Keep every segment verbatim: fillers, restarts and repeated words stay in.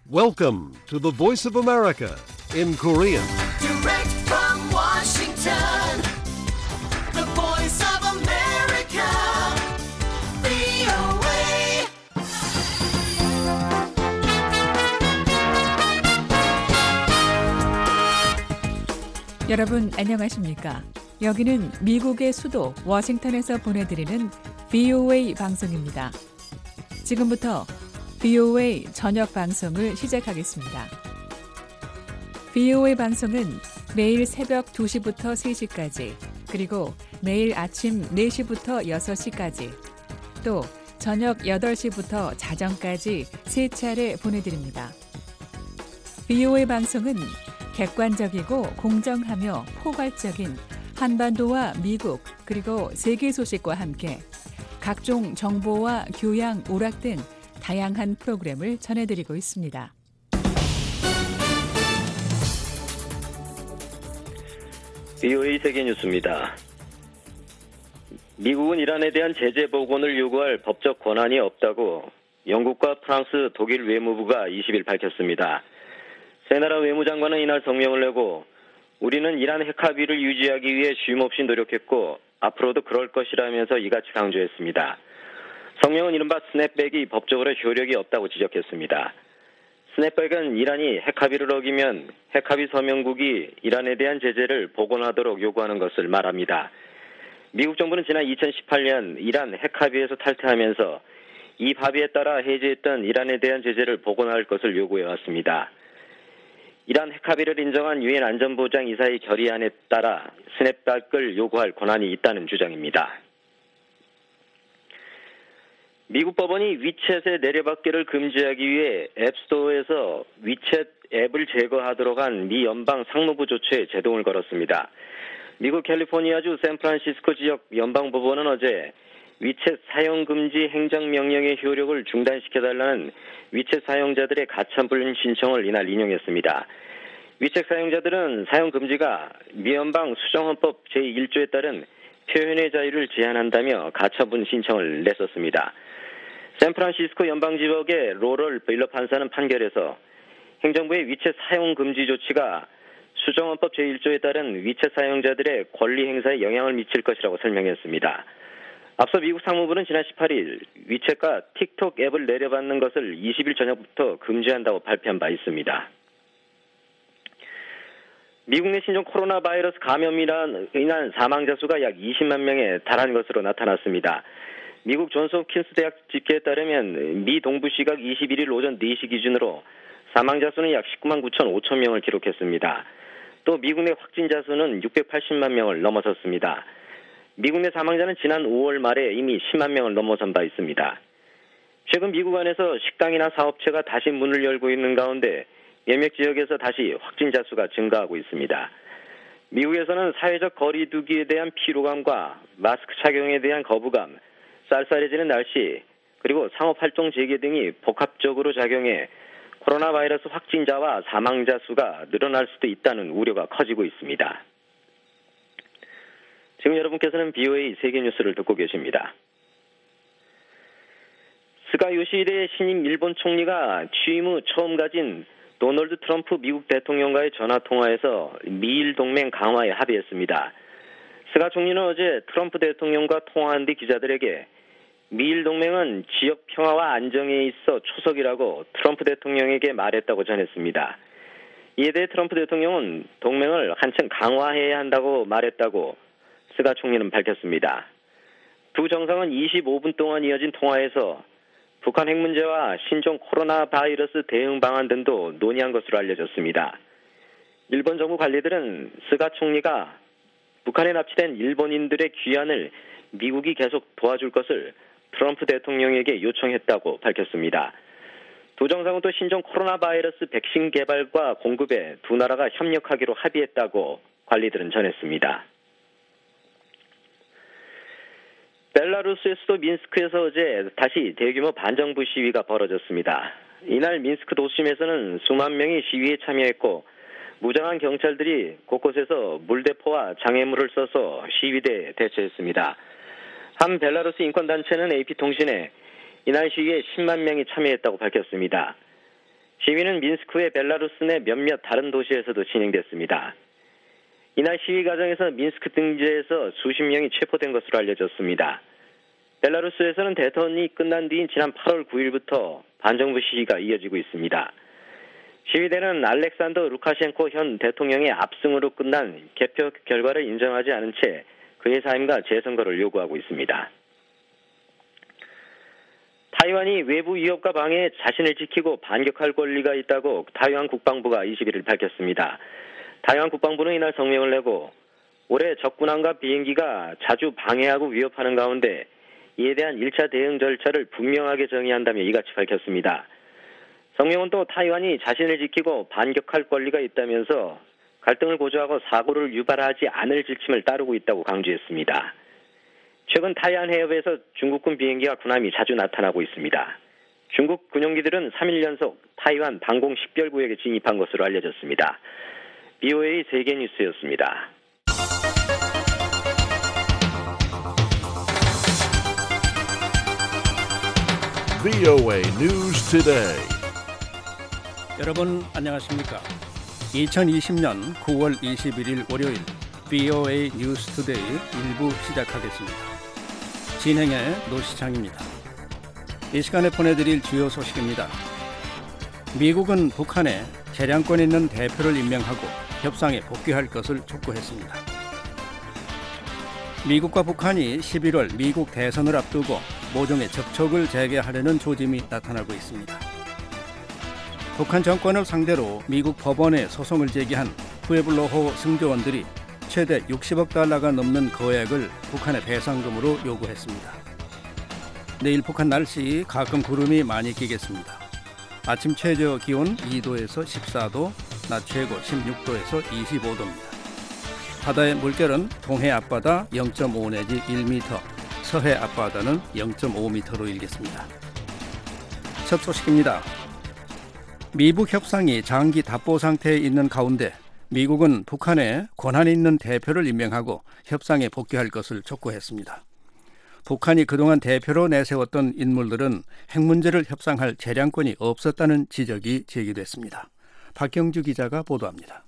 Welcome to the Voice of America in Korean. Direct from Washington, the Voice of America, 브이오에이. 여러분 안녕하십니까? 여기는 미국의 수도 워싱턴에서 보내드리는 브이오에이 방송입니다. 지금부터 브이오에이 저녁 방송을 시작하겠습니다. 브이오에이 방송은 매일 새벽 두 시부터 세 시까지, 그리고 매일 아침 네 시부터 여섯 시까지, 또 저녁 여덟 시부터 자정까지 세 차례 보내드립니다. 브이오에이 방송은 객관적이고 공정하며 포괄적인 한반도와 미국 그리고 세계 소식과 함께 각종 정보와 교양, 오락 등 다양한 프로그램을 전해드리고 있습니다. 브이오에이 세계뉴스입니다. 미국은 이란에 대한 제재 복원을 요구할 법적 권한이 없다고 영국과 프랑스, 독일 외무부가 이십 일 밝혔습니다. 세 나라 외무장관은 이날 성명을 내고 우리는 이란 핵 합의를 유지하기 위해 쉼없이 노력했고 앞으로도 그럴 것이라면서 이같이 강조했습니다. 성명은 이른바 스냅백이 법적으로 효력이 없다고 지적했습니다. 스냅백은 이란이 핵 합의를 어기면 핵 합의 서명국이 이란에 대한 제재를 복원하도록 요구하는 것을 말합니다. 미국 정부는 지난 이천십팔 년 이란 핵 합의에서 탈퇴하면서 이 합의에 따라 해제했던 이란에 대한 제재를 복원할 것을 요구해왔습니다. 이란 핵 합의를 인정한 유엔 안전보장 이사의 결의안에 따라 스냅백을 요구할 권한이 있다는 주장입니다. 미국 법원이 위챗의 내려받기를 금지하기 위해 앱스토어에서 위챗 앱을 제거하도록 한 미 연방 상무부 조치에 제동을 걸었습니다. 미국 캘리포니아주 샌프란시스코 지역 연방법원은 어제 위챗 사용 금지 행정명령의 효력을 중단시켜달라는 위챗 사용자들의 가처분 신청을 이날 인용했습니다. 위챗 사용자들은 사용 금지가 미 연방 수정헌법 제일 조에 따른 표현의 자유를 제한한다며 가처분 신청을 냈었습니다. 샌프란시스코 연방지법의 로럴 베일러 판사는 판결에서 행정부의 위챗 사용 금지 조치가 수정헌법 제일 조에 따른 위챗 사용자들의 권리 행사에 영향을 미칠 것이라고 설명했습니다. 앞서 미국 상무부는 지난 십팔 일 위챗과 틱톡 앱을 내려받는 것을 이십 일 저녁부터 금지한다고 발표한 바 있습니다. 미국 내 신종 코로나 바이러스 감염이란 인한 사망자 수가 약 이십만 명에 달한 것으로 나타났습니다. 미국 존스 홉킨스 대학 집계에 따르면 미 동부 시각 이십일 일 오전 네 시 기준으로 사망자 수는 약 십구만 구천 명을 기록했습니다. 또 미국 내 확진자 수는 육백팔십만 명을 넘어섰습니다. 미국 내 사망자는 지난 오월 말에 이미 십만 명을 넘어선 바 있습니다. 최근 미국 안에서 식당이나 사업체가 다시 문을 열고 있는 가운데 몇몇 지역에서 다시 확진자 수가 증가하고 있습니다. 미국에서는 사회적 거리 두기에 대한 피로감과 마스크 착용에 대한 거부감, 쌀쌀해지는 날씨, 그리고 상업활동 재개 등이 복합적으로 작용해 코로나 바이러스 확진자와 사망자 수가 늘어날 수도 있다는 우려가 커지고 있습니다. 지금 여러분께서는 브이오에이 세계뉴스를 듣고 계십니다. 스가 요시히데 신임 일본 총리가 취임 후 처음 가진 도널드 트럼프 미국 대통령과의 전화통화에서 미일 동맹 강화에 합의했습니다. 스가 총리는 어제 트럼프 대통령과 통화한 뒤 기자들에게 미일 동맹은 지역 평화와 안정에 있어 초석이라고 트럼프 대통령에게 말했다고 전했습니다. 이에 대해 트럼프 대통령은 동맹을 한층 강화해야 한다고 말했다고 스가 총리는 밝혔습니다. 두 정상은 이십오 분 동안 이어진 통화에서 북한 핵 문제와 신종 코로나 바이러스 대응 방안 등도 논의한 것으로 알려졌습니다. 일본 정부 관리들은 스가 총리가 북한에 납치된 일본인들의 귀환을 미국이 계속 도와줄 것을 트럼프 대통령에게 요청했다고 밝혔습니다. 두 정상은 또 신종 코로나 바이러스 백신 개발과 공급에 두 나라가 협력하기로 합의했다고 관리들은 전했습니다. 벨라루스의 수도 민스크에서 어제 다시 대규모 반정부 시위가 벌어졌습니다. 이날 민스크 도심에서는 수만 명이 시위에 참여했고 무장한 경찰들이 곳곳에서 물대포와 장애물을 써서 시위대에 대처했습니다. 한 벨라루스 인권단체는 에이피통신에 이날 시위에 십만 명이 참여했다고 밝혔습니다. 시위는 민스크의 벨라루스 내 몇몇 다른 도시에서도 진행됐습니다. 이날 시위 과정에서 민스크 등지에서 수십 명이 체포된 것으로 알려졌습니다. 벨라루스에서는 대선이 끝난 뒤인 지난 팔월 구일부터 반정부 시위가 이어지고 있습니다. 시위대는 알렉산더 루카셴코 현 대통령의 압승으로 끝난 개표 결과를 인정하지 않은 채 그의 사임과 재선거를 요구하고 있습니다. 타이완이 외부 위협과 방해에 자신을 지키고 반격할 권리가 있다고 타이완 국방부가 이십일일 밝혔습니다. 타이완 국방부는 이날 성명을 내고 올해 적군함과 비행기가 자주 방해하고 위협하는 가운데 이에 대한 일 차 대응 절차를 분명하게 정의한다며 이같이 밝혔습니다. 성명은 또 타이완이 자신을 지키고 반격할 권리가 있다면서 갈등을 고조하고 사고를 유발하지 않을 지침을 따르고 있다고 강조했습니다. 최근 타이완 해협에서 중국군 비행기와 군함이 자주 나타나고 있습니다. 중국 군용기들은 삼 일 연속 타이완 방공 식별구역에 진입한 것으로 알려졌습니다. 비오에이 세계뉴스였습니다. 브이오에이 News Today. 여러분 안녕하십니까? 이천이십년 구월 이십일일 월요일 브이오에이 뉴스 투데이 일부 시작하겠습니다. 진행의 노시창입니다. 이 시간에 보내드릴 주요 소식입니다. 미국은 북한에 재량권 있는 대표를 임명하고 협상에 복귀할 것을 촉구했습니다. 미국과 북한이 십일월 미국 대선을 앞두고 모종의 접촉을 재개하려는 조짐이 나타나고 있습니다. 북한 정권을 상대로 미국 법원에 소송을 제기한 푸에블로호 승조원들이 최대 육십억 달러가 넘는 거액을 북한의 배상금으로 요구했습니다. 내일 북한 날씨 가끔 구름이 많이 끼겠습니다. 아침 최저 기온 이도에서 십사도, 낮 최고 십육도에서 이십오도입니다. 바다의 물결은 동해 앞바다 영 점 오 내지 일 미터, 서해 앞바다는 영 점 오 미터로 일겠습니다. 첫 소식입니다. 미북 협상이 장기 답보 상태에 있는 가운데 미국은 북한에 권한 있는 대표를 임명하고 협상에 복귀할 것을 촉구했습니다. 북한이 그동안 대표로 내세웠던 인물들은 핵 문제를 협상할 재량권이 없었다는 지적이 제기됐습니다. 박경주 기자가 보도합니다.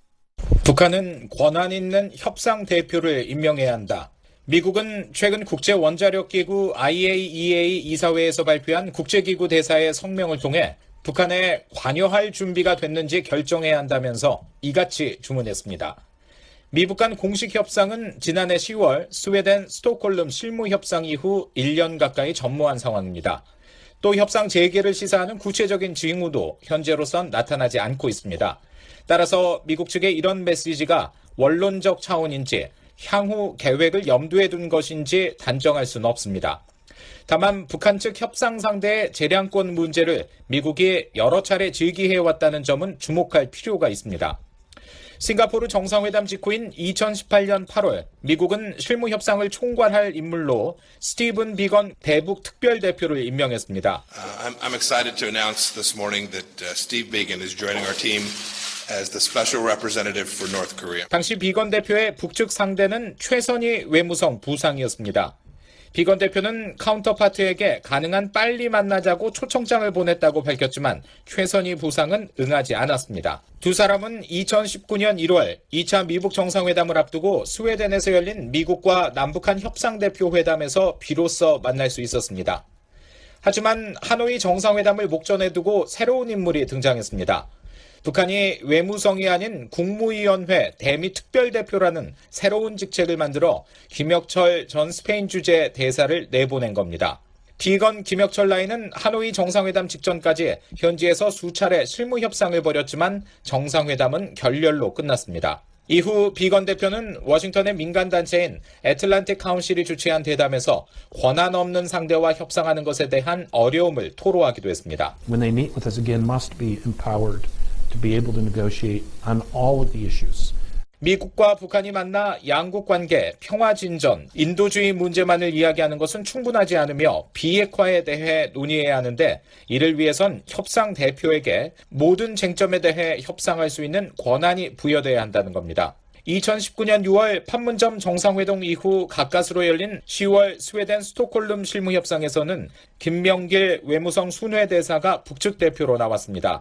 북한은 권한 있는 협상 대표를 임명해야 한다. 미국은 최근 국제원자력기구 아이에이이에이 이사회에서 발표한 국제기구 대사의 성명을 통해 북한에 관여할 준비가 됐는지 결정해야 한다면서 이같이 주문했습니다. 미북 간 공식 협상은 지난해 시월 스웨덴 스톡홀름 실무협상 이후 일 년 가까이 전무한 상황입니다. 또 협상 재개를 시사하는 구체적인 징후도 현재로선 나타나지 않고 있습니다. 따라서 미국 측의 이런 메시지가 원론적 차원인지 향후 계획을 염두에 둔 것인지 단정할 수는 없습니다. 다만 북한 측 협상 상대의 재량권 문제를 미국이 여러 차례 제기해왔다는 점은 주목할 필요가 있습니다. 싱가포르 정상회담 직후인 이천십팔년 팔월 미국은 실무 협상을 총괄할 인물로 스티븐 비건 대북 특별대표를 임명했습니다. Uh, I'm, I'm excited to announce this morning that uh, Steve Biegun is joining our team as the special representative for North Korea. 당시 비건 대표의 북측 상대는 최선희 외무성 부상이었습니다. 비건 대표는 카운터파트에게 가능한 빨리 만나자고 초청장을 보냈다고 밝혔지만 최선희 부상은 응하지 않았습니다. 두 사람은 이천십구년 일월 이 차 미북 정상회담을 앞두고 스웨덴에서 열린 미국과 남북한 협상대표 회담에서 비로소 만날 수 있었습니다. 하지만 하노이 정상회담을 목전에 두고 새로운 인물이 등장했습니다. 북한이 외무성이 아닌 국무위원회 대미 특별대표라는 새로운 직책을 만들어 김혁철 전 스페인 주재 대사를 내보낸 겁니다. 비건 김혁철 라인은 하노이 정상회담 직전까지 현지에서 수차례 실무 협상을 벌였지만 정상회담은 결렬로 끝났습니다. 이후 비건 대표는 워싱턴의 민간단체인 애틀란틱 카운실이 주최한 대담에서 권한 없는 상대와 협상하는 것에 대한 어려움을 토로하기도 했습니다. When they meet with us again, must be empowered to be able to negotiate on all of the issues. 미국과 북한이 만나 양국 관계, 평화 진전, 인도주의 문제만을 이야기하는 것은 충분하지 않으며 비핵화에 대해 논의해야 하는데 이를 위해선 협상 대표에게 모든 쟁점에 대해 협상할 수 있는 권한이 부여돼야 한다는 겁니다. 이천십구년 유월 판문점 정상회동 이후 가까스로 열린 시월 스웨덴 스톡홀름 실무협상에서는 김명길 외무성 순회대사가 북측 대표로 나왔습니다.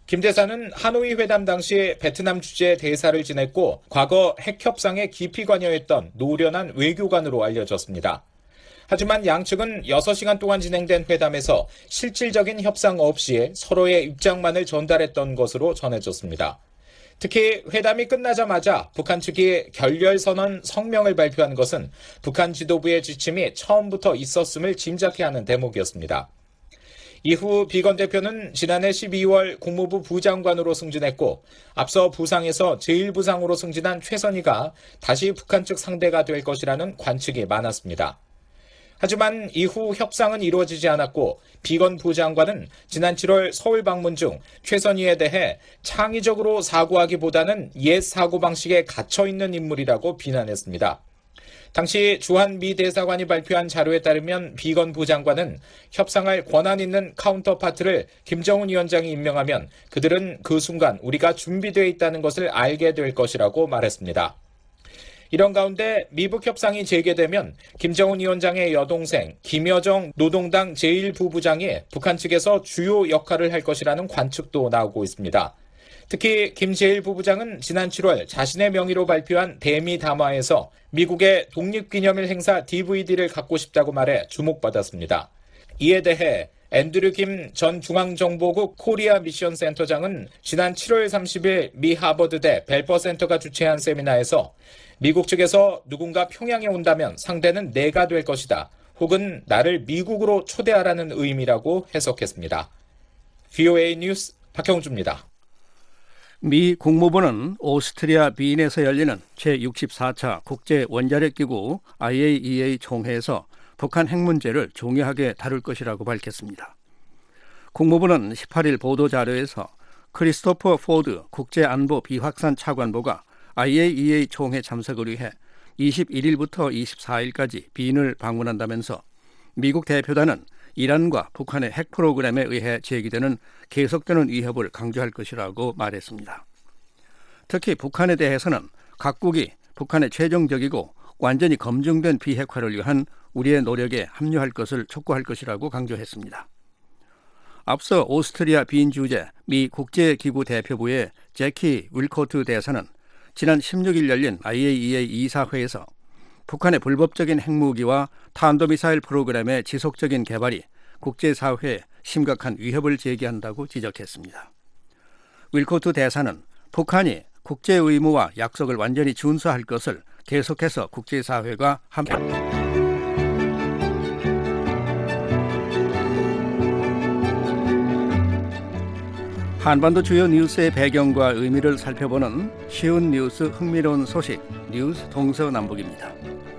김 대사는 하노이 회담 당시 베트남 주재 대사를 지냈고 과거 핵 협상에 깊이 관여했던 노련한 외교관으로 알려졌습니다. 하지만 양측은 여섯 시간 동안 진행된 회담에서 실질적인 협상 없이 서로의 입장만을 전달했던 것으로 전해졌습니다. 특히 회담이 끝나자마자 북한 측이 결렬선언 성명을 발표한 것은 북한 지도부의 지침이 처음부터 있었음을 짐작케 하는 대목이었습니다. 이후 비건 대표는 지난해 십이월 국무부 부장관으로 승진했고 앞서 부상에서 제일 부상으로 승진한 최선희가 다시 북한 측 상대가 될 것이라는 관측이 많았습니다. 하지만 이후 협상은 이루어지지 않았고 비건 부장관은 지난 칠월 서울 방문 중 최선희에 대해 창의적으로 사고하기보다는 옛 사고방식에 갇혀있는 인물이라고 비난했습니다. 당시 주한 미 대사관이 발표한 자료에 따르면 비건 부장관은 협상할 권한 있는 카운터파트를 김정은 위원장이 임명하면 그들은 그 순간 우리가 준비되어 있다는 것을 알게 될 것이라고 말했습니다. 이런 가운데 미북 협상이 재개되면 김정은 위원장의 여동생 김여정 노동당 제일 부부장이 북한 측에서 주요 역할을 할 것이라는 관측도 나오고 있습니다. 특히 김 제일 부부장은 지난 칠월 자신의 명의로 발표한 대미 담화에서 미국의 독립기념일 행사 디브이디를 갖고 싶다고 말해 주목받았습니다. 이에 대해 앤드류 김 전 중앙정보국 코리아 미션 센터장은 지난 칠월 삼십일 미 하버드대 벨퍼 센터가 주최한 세미나에서 미국 측에서 누군가 평양에 온다면 상대는 내가 될 것이다. 혹은 나를 미국으로 초대하라는 의미라고 해석했습니다. 브이오에이 뉴스 박형주입니다. 미 국무부는 오스트리아 빈에서 열리는 제육십사 차 국제원자력기구 아이에이이에이 총회에서 북한 핵 문제를 중요하게 다룰 것이라고 밝혔습니다. 국무부는 십팔 일 보도자료에서 크리스토퍼 포드 국제안보 비확산 차관보가 아이에이이에이 총회 참석을 위해 이십일 일부터 이십사 일까지 빈을 방문한다면서 미국 대표단은 이란과 북한의 핵 프로그램에 의해 제기되는 계속되는 위협을 강조할 것이라고 말했습니다. 특히 북한에 대해서는 각국이 북한의 최종적이고 완전히 검증된 비핵화를 위한 우리의 노력에 합류할 것을 촉구할 것이라고 강조했습니다. 앞서 오스트리아 빈 주재 미 국제기구 대표부의 제키 윌코트 대사는 지난 십육 일 열린 아이에이이에이 이사회에서 북한의 불법적인 핵무기와 탄도미사일 프로그램의 지속적인 개발이 국제사회에 심각한 위협을 제기한다고 지적했습니다. 윌코트 대사는 북한이 국제 의무와 약속을 완전히 준수할 것을 계속해서 국제사회가 함께 한반도 주요 뉴스의 배경과 의미를 살펴보는 쉬운 뉴스 흥미로운 소식 뉴스 동서남북입니다.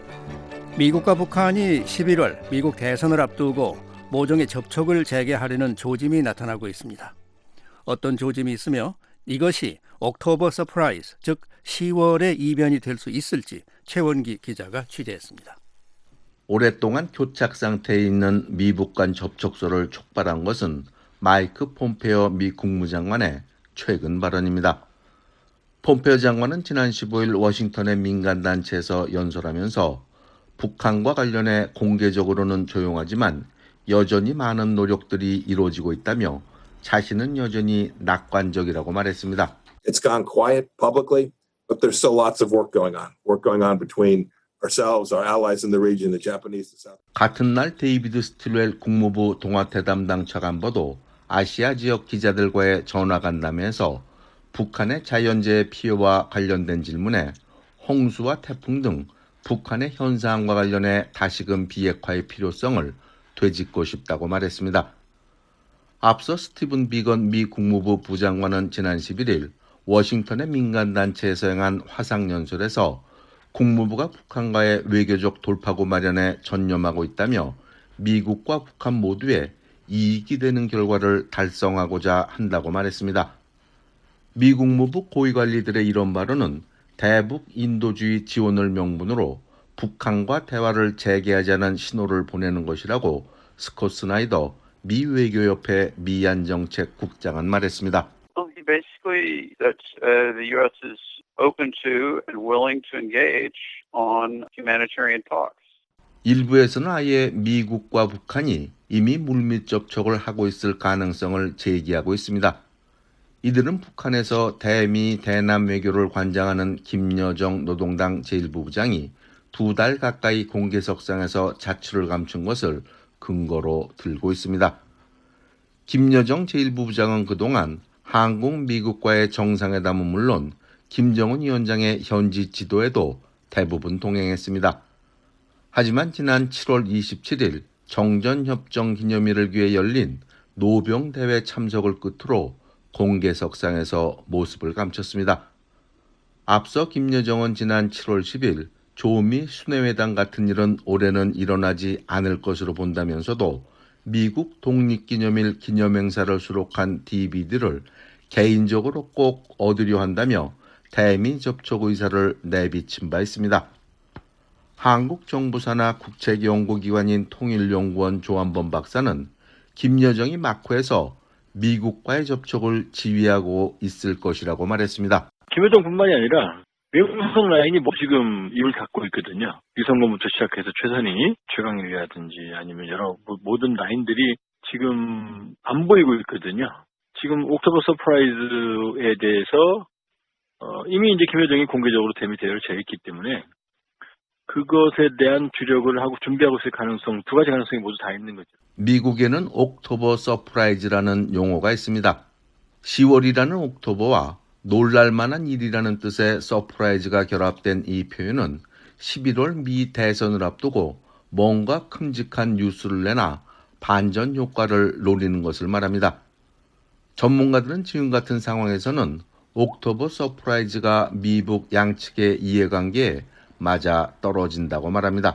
미국과 북한이 십일월 미국 대선을 앞두고 모종의 접촉을 재개하려는 조짐이 나타나고 있습니다. 어떤 조짐이 있으며 이것이 옥토버 서프라이즈, 즉 시월의 이변이 될 수 있을지 최원기 기자가 취재했습니다. 오랫동안 교착 상태에 있는 미북 간 접촉소를 촉발한 것은 마이크 폼페오 미 국무장관의 최근 발언입니다. 폼페오 장관은 지난 십오 일 워싱턴의 민간단체에서 연설하면서 북한과 관련해 공개적으로는 조용하지만 여전히 많은 노력들이 이루어지고 있다며 자신은 여전히 낙관적이라고 말했습니다. It's gone quiet publicly, but there's still lots of work going on. Work going on between ourselves, our allies in the region, the Japanese, the South. 같은 날 데이비드 스틸웰 국무부 동아태 담당 차관보도 아시아 지역 기자들과의 전화 간담회에서 북한의 자연재해 피해와 관련된 질문에 홍수와 태풍 등 북한의 현상과 관련해 다시금 비핵화의 필요성을 되짚고 싶다고 말했습니다. 앞서 스티븐 비건 미 국무부 부장관은 지난 십일 일 워싱턴의 민간단체에서 행한 화상연설에서 국무부가 북한과의 외교적 돌파구 마련에 전념하고 있다며 미국과 북한 모두에 이익이 되는 결과를 달성하고자 한다고 말했습니다. 미 국무부 고위관리들의 이런 발언은 대북 인도주의 지원을 명분으로 북한과 대화를 재개하자는 신호를 보내는 것이라고 스콧 스나이더 미 외교협회 미얀정책 국장은 말했습니다. Basically, that uh, the U S is open to and willing to engage on humanitarian talks. 일부에서는 아예 미국과 북한이 이미 물밑 접촉을 하고 있을 가능성을 제기하고 있습니다. 이들은 북한에서 대미 대남 외교를 관장하는 김여정 노동당 제일부 부장이 두 달 가까이 공개석상에서 자취를 감춘 것을 근거로 들고 있습니다. 김여정 제일부 부장은 그동안 한국, 미국과의 정상회담은 물론 김정은 위원장의 현지 지도에도 대부분 동행했습니다. 하지만 지난 칠월 이십칠일 정전협정 기념일을 위해 열린 노병대회 참석을 끝으로 공개석상에서 모습을 감췄습니다. 앞서 김여정은 지난 칠월 십일 조미 순회회담 같은 일은 올해는 일어나지 않을 것으로 본다면서도 미국 독립기념일 기념행사를 수록한 디비디를 개인적으로 꼭 얻으려 한다며 대미 접촉 의사를 내비친 바 있습니다. 한국 정부 산하 국책연구기관인 통일연구원 조한범 박사는 김여정이 마코에서 미국과의 접촉을 지휘하고 있을 것이라고 말했습니다. 김여정뿐만이 아니라 외무성 라인이 뭐 지금 입을 닫고 있거든요. 유성범부터 시작해서 최선희, 최강일이라든지 아니면 여러 모든 라인들이 지금 안 보이고 있거든요. 지금 옥토버 서프라이즈에 대해서 어, 이미 이제 김여정이 공개적으로 대미 대회를 제했기 때문에 그것에 대한 주력을 하고 준비하고 있을 가능성, 두 가지 가능성이 모두 다 있는 거죠. 미국에는 옥토버 서프라이즈라는 용어가 있습니다. 시월이라는 옥토버와 놀랄만한 일이라는 뜻의 서프라이즈가 결합된 이 표현은 십일월 미 대선을 앞두고 뭔가 큼직한 뉴스를 내나 반전 효과를 노리는 것을 말합니다. 전문가들은 지금 같은 상황에서는 옥토버 서프라이즈가 미북 양측의 이해관계에 맞아 떨어진다고 말합니다.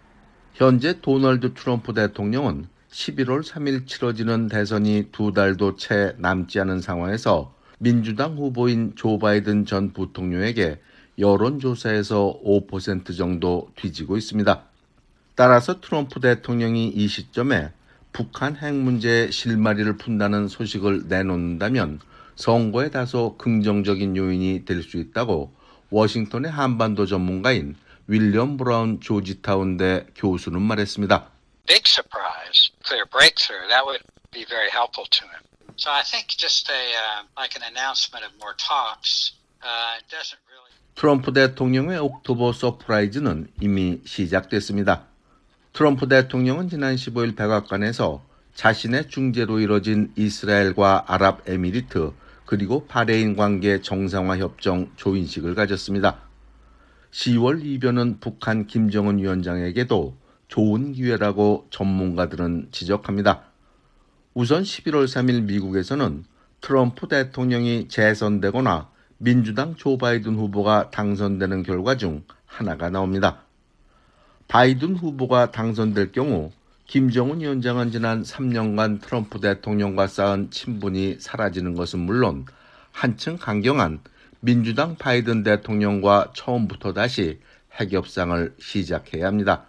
현재 도널드 트럼프 대통령은 십일월 삼일 치러지는 대선이 두 달도 채 남지 않은 상황에서 민주당 후보인 조 바이든 전 부통령에게 여론조사에서 오 퍼센트 정도 뒤지고 있습니다. 따라서 트럼프 대통령이 이 시점에 북한 핵 문제에 실마리를 푼다는 소식을 내놓는다면 선거에 다소 긍정적인 요인이 될 수 있다고 워싱턴의 한반도 전문가인 윌리엄 브라운 조지타운대 교수는 말했습니다. Big surprise, clear breakthrough. That would be very helpful to him. So I think just a uh, like an announcement of more talks uh, doesn't really. 트럼프 대통령의 옥토버 서프라이즈는 이미 시작됐습니다. 트럼프 대통령은 지난 십오일 백악관에서 자신의 중재로 이뤄진 이스라엘과 아랍에미리트 그리고 바레인 관계 정상화 협정 조인식을 가졌습니다. 시월 이변은 북한 김정은 위원장에게도 좋은 기회라고 전문가들은 지적합니다. 우선 십일월 삼일 미국에서는 트럼프 대통령이 재선되거나 민주당 조 바이든 후보가 당선되는 결과 중 하나가 나옵니다. 바이든 후보가 당선될 경우 김정은 위원장은 지난 삼 년간 트럼프 대통령과 쌓은 친분이 사라지는 것은 물론 한층 강경한 민주당 바이든 대통령과 처음부터 다시 핵협상을 시작해야 합니다.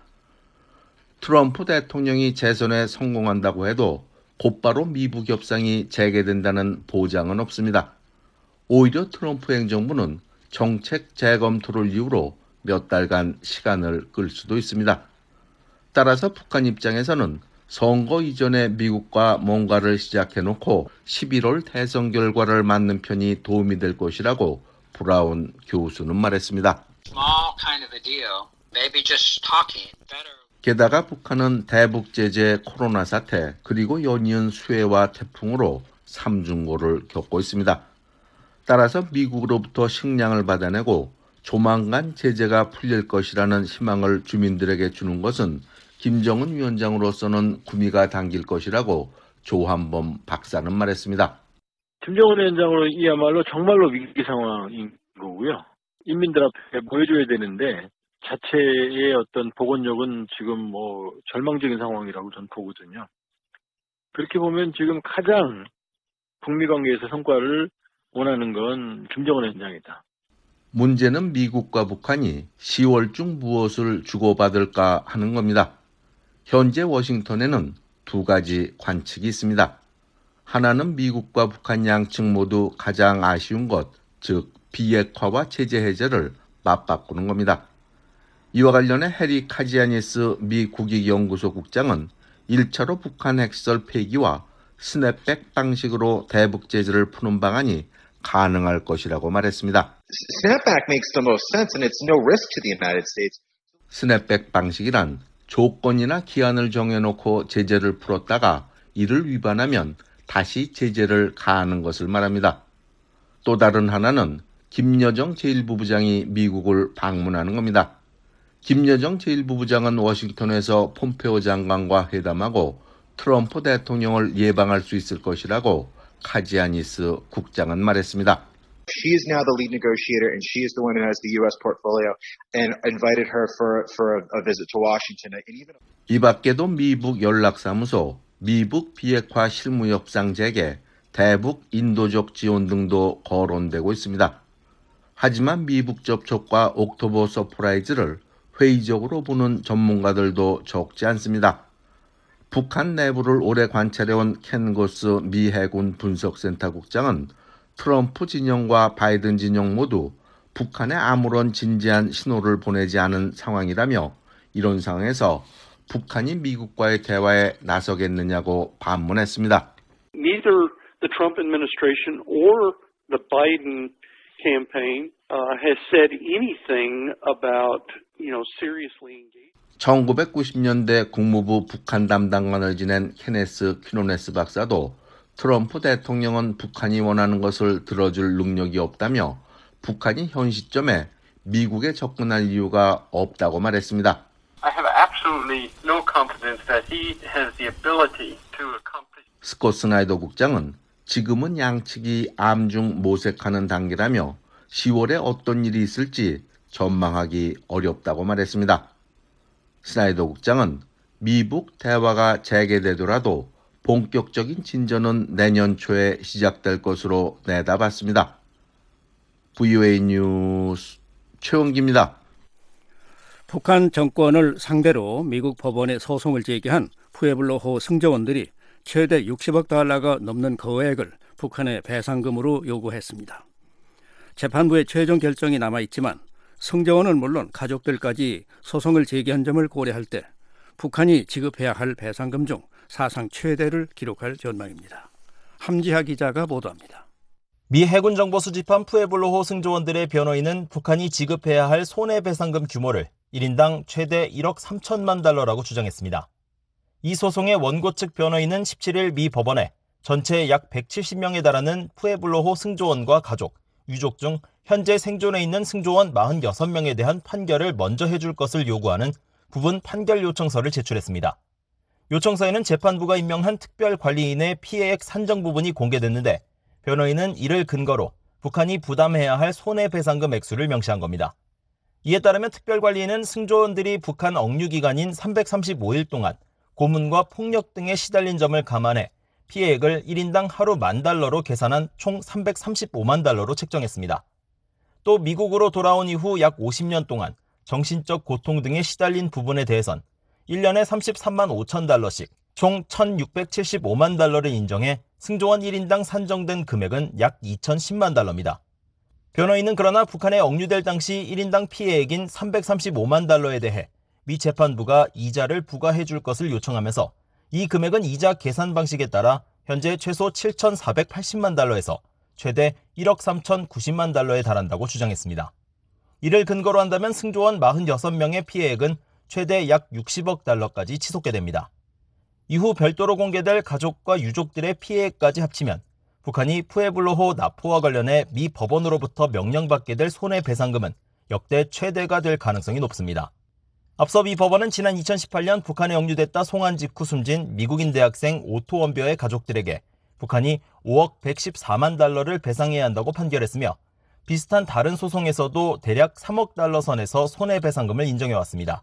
트럼프 대통령이 재선에 성공한다고 해도 곧바로 미북 협상이 재개된다는 보장은 없습니다. 오히려 트럼프 행정부는 정책 재검토를 이유로 몇 달간 시간을 끌 수도 있습니다. 따라서 북한 입장에서는 선거 이전에 미국과 뭔가를 시작해놓고 십일월 대선 결과를 맞는 편이 도움이 될 것이라고 브라운 교수는 말했습니다. Small kind of a deal, maybe just talking better. 게다가 북한은 대북 제재, 코로나 사태, 그리고 연이은 수해와 태풍으로 삼중고를 겪고 있습니다. 따라서 미국으로부터 식량을 받아내고 조만간 제재가 풀릴 것이라는 희망을 주민들에게 주는 것은 김정은 위원장으로서는 구미가 당길 것이라고 조한범 박사는 말했습니다. 김정은 위원장으로 이야말로 정말로 위기 상황인 거고요. 인민들 앞에 보여줘야 되는데 자체의 어떤 복원력은 지금 뭐 절망적인 상황이라고 저는 보거든요. 그렇게 보면 지금 가장 북미 관계에서 성과를 원하는 건 김정은 위원장이다. 문제는 미국과 북한이 시월 중 무엇을 주고받을까 하는 겁니다. 현재 워싱턴에는 두 가지 관측이 있습니다. 하나는 미국과 북한 양측 모두 가장 아쉬운 것, 즉 비핵화와 제재 해제를 맞바꾸는 겁니다. 이와 관련해 해리 카지아니스 미 국익연구소 국장은 일 차로 북한 핵시설 폐기와 스냅백 방식으로 대북 제재를 푸는 방안이 가능할 것이라고 말했습니다. Snapback makes the most sense and it's no risk to the United States. 스냅백 방식이란 조건이나 기한을 정해놓고 제재를 풀었다가 이를 위반하면 다시 제재를 가하는 것을 말합니다. 또 다른 하나는 김여정 제일 부부장이 미국을 방문하는 겁니다. 김여정 제일 부부장은 워싱턴에서 폼페오 장관과 회담하고 트럼프 대통령을 예방할 수 있을 것이라고 카지아니스 국장은 말했습니다. She is now the lead negotiator and she is the one who has the U S portfolio and invited her for, for a, a visit to Washington. And even... 이 밖에도 미북 연락사무소, 미북 비핵화 실무협상 재개, 대북 인도적 지원 등도 거론되고 있습니다. 하지만 미북 접촉과 옥토버 서프라이즈를 회의적으로 보는 전문가들도 적지 않습니다. 북한 내부를 오래 관찰해온 켄 고스 미 해군 분석센터 국장은 트럼프 진영과 바이든 진영 모두 북한에 아무런 진지한 신호를 보내지 않은 상황이라며 이런 상황에서 북한이 미국과의 대화에 나서겠느냐고 반문했습니다. Neither the Trump administration or the Biden campaign uh, has said anything about, you know, seriously engaging. 천구백구십 년대 국무부 북한 담당관을 지낸 케네스 퀴노네스 박사도 트럼프 대통령은 북한이 원하는 것을 들어줄 능력이 없다며 북한이 현 시점에 미국에 접근할 이유가 없다고 말했습니다. I have absolutely no confidence that he has the ability to accomplish. 스콧 스나이더 국장은 지금은 양측이 암중 모색하는 단계라며 시월에 어떤 일이 있을지 전망하기 어렵다고 말했습니다. 스나이더 국장은 미북 대화가 재개되더라도 본격적인 진전은 내년 초에 시작될 것으로 내다봤습니다. 브이오에이 뉴스 최원기입니다. 북한 정권을 상대로 미국 법원에 소송을 제기한 푸에블로호 승조원들이 최대 육십억 달러가 넘는 거액을 북한의 배상금으로 요구했습니다. 재판부의 최종 결정이 남아있지만 승조원은 물론 가족들까지 소송을 제기한 점을 고려할 때 북한이 지급해야 할 배상금 중 사상 최대를 기록할 전망입니다. 함지하 기자가 보도합니다. 미 해군 정보 수집한 푸에블로호 승조원들의 변호인은 북한이 지급해야 할 손해배상금 규모를 일 인당 최대 일억 삼천만 달러라고 주장했습니다. 이 소송의 원고 측 변호인은 십칠 일 미 법원에 전체 약 백칠십 명에 달하는 푸에블로호 승조원과 가족, 유족 중 현재 생존해 있는 승조원 사십육 명에 대한 판결을 먼저 해줄 것을 요구하는 부분 판결 요청서를 제출했습니다. 요청서에는 재판부가 임명한 특별관리인의 피해액 산정 부분이 공개됐는데 변호인은 이를 근거로 북한이 부담해야 할 손해배상금 액수를 명시한 겁니다. 이에 따르면 특별관리인은 승조원들이 북한 억류기간인 삼백삼십오 일 동안 고문과 폭력 등에 시달린 점을 감안해 피해액을 일 인당 하루 만 달러로 계산한 총 삼백삼십오만 달러로 책정했습니다. 또 미국으로 돌아온 이후 약 오십 년 동안 정신적 고통 등에 시달린 부분에 대해선 일 년에 삼십삼만 오천 달러씩 총 천육백칠십오만 달러를 인정해 승조원 일 인당 산정된 금액은 약 이천십만 달러입니다. 변호인은 그러나 북한에 억류될 당시 일 인당 피해액인 삼백삼십오만 달러에 대해 미 재판부가 이자를 부과해 줄 것을 요청하면서 이 금액은 이자 계산 방식에 따라 현재 최소 칠천사백팔십만 달러에서 최대 일억 삼천구십만 달러에 달한다고 주장했습니다. 이를 근거로 한다면 승조원 사십육 명의 피해액은 최대 약 육십억 달러까지 치솟게 됩니다. 이후 별도로 공개될 가족과 유족들의 피해액까지 합치면 북한이 푸에블로호 납포와 관련해 미 법원으로부터 명령받게 될 손해배상금은 역대 최대가 될 가능성이 높습니다. 앞서 미 법원은 지난 이천십팔 년 북한에 억류됐다 송환 직후 숨진 미국인 대학생 오토 원벼의 가족들에게 북한이 오억 백십사만 달러를 배상해야 한다고 판결했으며 비슷한 다른 소송에서도 대략 삼억 달러 선에서 손해배상금을 인정해왔습니다.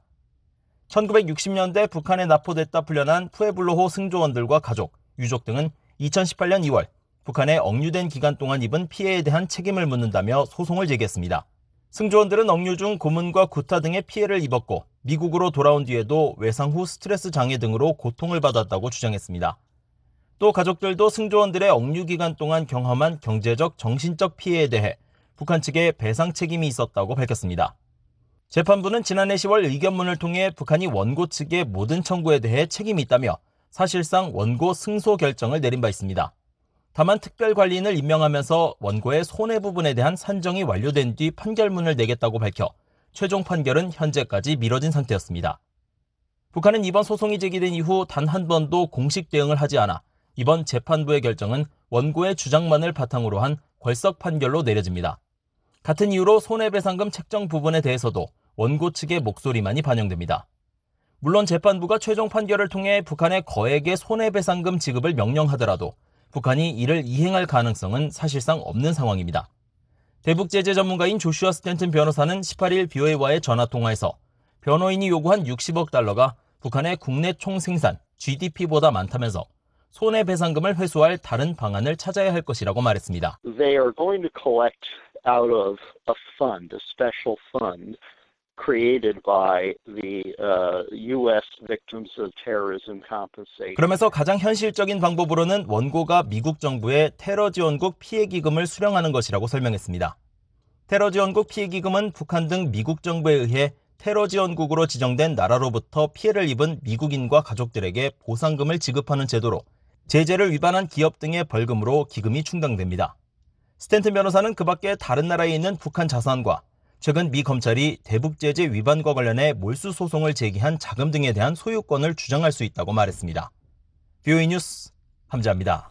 천구백육십 년대 북한에 납포됐다 풀려난 푸에블로호 승조원들과 가족, 유족 등은 이천십팔 년 이월 북한에 억류된 기간 동안 입은 피해에 대한 책임을 묻는다며 소송을 제기했습니다. 승조원들은 억류 중 고문과 구타 등의 피해를 입었고 미국으로 돌아온 뒤에도 외상 후 스트레스 장애 등으로 고통을 받았다고 주장했습니다. 또 가족들도 승조원들의 억류 기간 동안 경험한 경제적, 정신적 피해에 대해 북한 측에 배상 책임이 있었다고 밝혔습니다. 재판부는 지난해 시월 의견문을 통해 북한이 원고 측의 모든 청구에 대해 책임이 있다며 사실상 원고 승소 결정을 내린 바 있습니다. 다만 특별관리인을 임명하면서 원고의 손해 부분에 대한 산정이 완료된 뒤 판결문을 내겠다고 밝혀 최종 판결은 현재까지 미뤄진 상태였습니다. 북한은 이번 소송이 제기된 이후 단 한 번도 공식 대응을 하지 않아 이번 재판부의 결정은 원고의 주장만을 바탕으로 한 궐석 판결로 내려집니다. 같은 이유로 손해배상금 책정 부분에 대해서도 원고 측의 목소리만이 반영됩니다. 물론 재판부가 최종 판결을 통해 북한의 거액의 손해배상금 지급을 명령하더라도 북한이 이를 이행할 가능성은 사실상 없는 상황입니다. 대북제재 전문가인 조슈아 스탠튼 변호사는 십팔 일 비오에이와의 전화통화에서 변호인이 요구한 육십억 달러가 북한의 국내 총생산 지디피보다 많다면서 손해배상금을 회수할 다른 방안을 찾아야 할 것이라고 말했습니다. They are going to collect out of a fund, a special fund created by the uh, U S Victims of Terrorism Compensation. 그러면서 가장 현실적인 방법으로는 원고가 미국 정부의 테러 지원국 피해 기금을 수령하는 것이라고 설명했습니다. 테러 지원국 피해 기금은 북한 등 미국 정부에 의해 테러 지원국으로 지정된 나라로부터 피해를 입은 미국인과 가족들에게 보상금을 지급하는 제도로 제재를 위반한 기업 등의 벌금으로 기금이 충당됩니다. 스탠튼 변호사는 그 밖에 다른 나라에 있는 북한 자산과 최근 미 검찰이 대북제재 위반과 관련해 몰수 소송을 제기한 자금 등에 대한 소유권을 주장할 수 있다고 말했습니다. 비오에이 뉴스 함자입니다.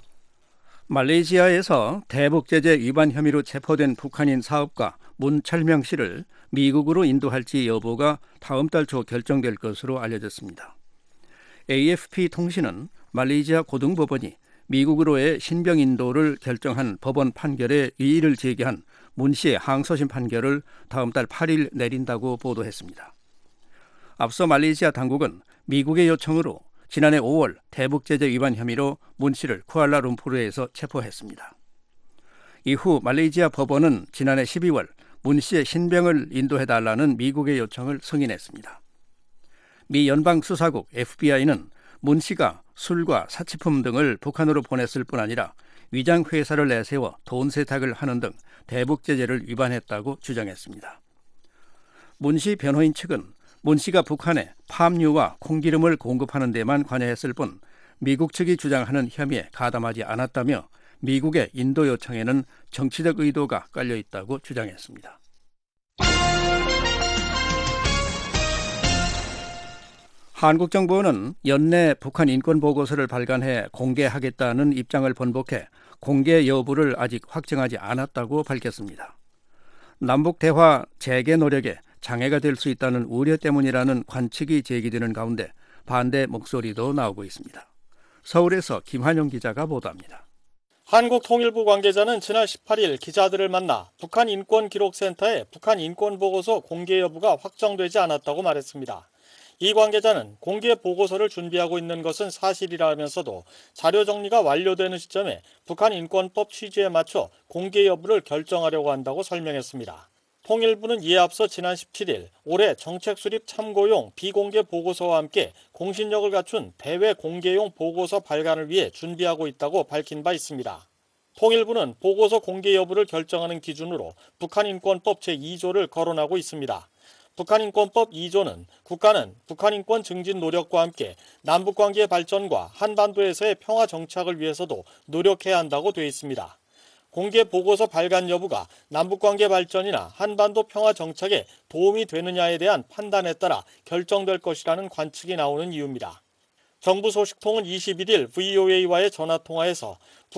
말레이시아에서 대북제재 위반 혐의로 체포된 북한인 사업가 문철명 씨를 미국으로 인도할지 여부가 다음 달 초 결정될 것으로 알려졌습니다. 에이에프피 통신은 말레이시아 고등법원이 미국으로의 신병 인도를 결정한 법원 판결에 이의를 제기한 문 씨의 항소심 판결을 다음 달 팔 일 내린다고 보도했습니다. 앞서 말레이시아 당국은 미국의 요청으로 지난해 오월 대북제재 위반 혐의로 문 씨를 쿠알라룸푸르에서 체포했습니다. 이후 말레이시아 법원은 지난해 십이월 문 씨의 신병을 인도해달라는 미국의 요청을 승인했습니다. 미 연방수사국 에프비아이는 문 씨가 술과 사치품 등을 북한으로 보냈을 뿐 아니라 위장회사를 내세워 돈 세탁을 하는 등 대북제재를 위반했다고 주장했습니다. 문 씨 변호인 측은 문 씨가 북한에 팜유와 콩기름을 공급하는 데만 관여했을 뿐 미국 측이 주장하는 혐의에 가담하지 않았다며 미국의 인도 요청에는 정치적 의도가 깔려 있다고 주장했습니다. 한국 정부는 연내 북한 인권 보고서를 발간해 공개하겠다는 입장을 번복해 공개 여부를 아직 확정하지 않았다고 밝혔습니다. 남북 대화 재개 노력에 장애가 될 수 있다는 우려 때문이라는 관측이 제기되는 가운데 반대 목소리도 나오고 있습니다. 서울에서 김한용 기자가 보도합니다. 한국통일부 관계자는 지난 십팔 일 기자들을 만나 북한 인권기록센터의 북한 인권보고서 공개 여부가 확정되지 않았다고 말했습니다. 이 관계자는 공개 보고서를 준비하고 있는 것은 사실이라면서도 자료 정리가 완료되는 시점에 북한 인권법 취지에 맞춰 공개 여부를 결정하려고 한다고 설명했습니다. 통일부는 이에 앞서 지난 십칠 일 올해 정책 수립 참고용 비공개 보고서와 함께 공신력을 갖춘 대외 공개용 보고서 발간을 위해 준비하고 있다고 밝힌 바 있습니다. 통일부는 보고서 공개 여부를 결정하는 기준으로 북한인권법 제이 조를 거론하고 있습니다. 북한인권법 이 조는 국가는 북한인권 증진 노력과 함께 남북관계 발전과 한반도에서의 평화 정착을 위해서도 노력해야 한다고 되어 있습니다. 공개 보고서 발간 여부가 남북관계 발전이나 한반도 평화 정착에 도움이 되느냐에 대한 판단에 따라 결정될 것이라는 관측이 나오는 이유입니다. 정부 소식통은 이십일 일 브이오에이와의 전화통화에서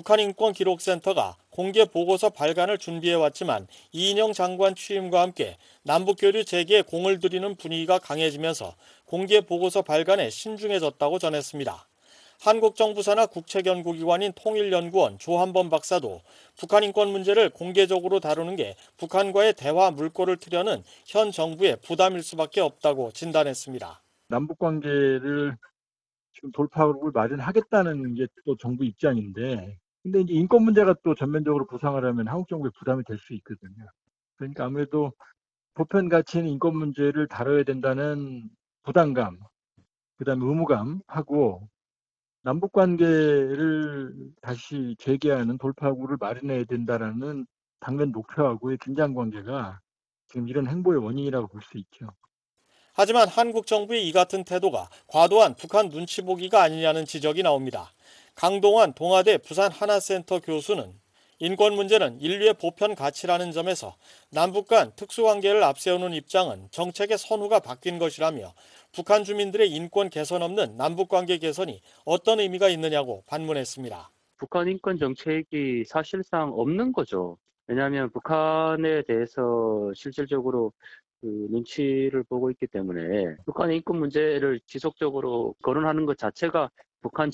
북한인권기록센터가 공개 보고서 발간을 준비해왔지만 이인영 장관 취임과 함께 남북교류 재개에 공을 들이는 분위기가 강해지면서 공개 보고서 발간에 신중해졌다고 전했습니다. 한국 정부 산하 국책연구기관인 통일연구원 조한범 박사도 북한 인권 문제를 공개적으로 다루는 게 북한과의 대화 물꼬를 트려는 현 정부의 부담일 수밖에 없다고 진단했습니다. 남북 관계를 지금 돌파구를 마련하겠다는 게 또 정부 입장인데, 근데 이제 인권 문제가 또 전면적으로 부상을 하면 한국 정부에 부담이 될 수 있거든요. 그러니까 아무래도 보편 가치인 인권 문제를 다뤄야 된다는 부담감, 그다음에 의무감하고 남북 관계를 다시 재개하는 돌파구를 마련해야 된다라는 당면 목표하고의 긴장 관계가 지금 이런 행보의 원인이라고 볼 수 있죠. 하지만 한국 정부의 이 같은 태도가 과도한 북한 눈치 보기가 아니냐는 지적이 나옵니다. 강동환 동아대 부산 하나센터 교수는 인권 문제는 인류의 보편 가치라는 점에서 남북 간 특수관계를 앞세우는 입장은 정책의 선후가 바뀐 것이라며 북한 주민들의 인권 개선 없는 남북관계 개선이 어떤 의미가 있느냐고 반문했습니다. 북한 인권 정책이 사실상 없는 거죠. 왜냐하면 북한에 대해서 실질적으로 그 눈치를 보고 있기 때문에 북한의 인권 문제를 지속적으로 거론하는 것 자체가 북한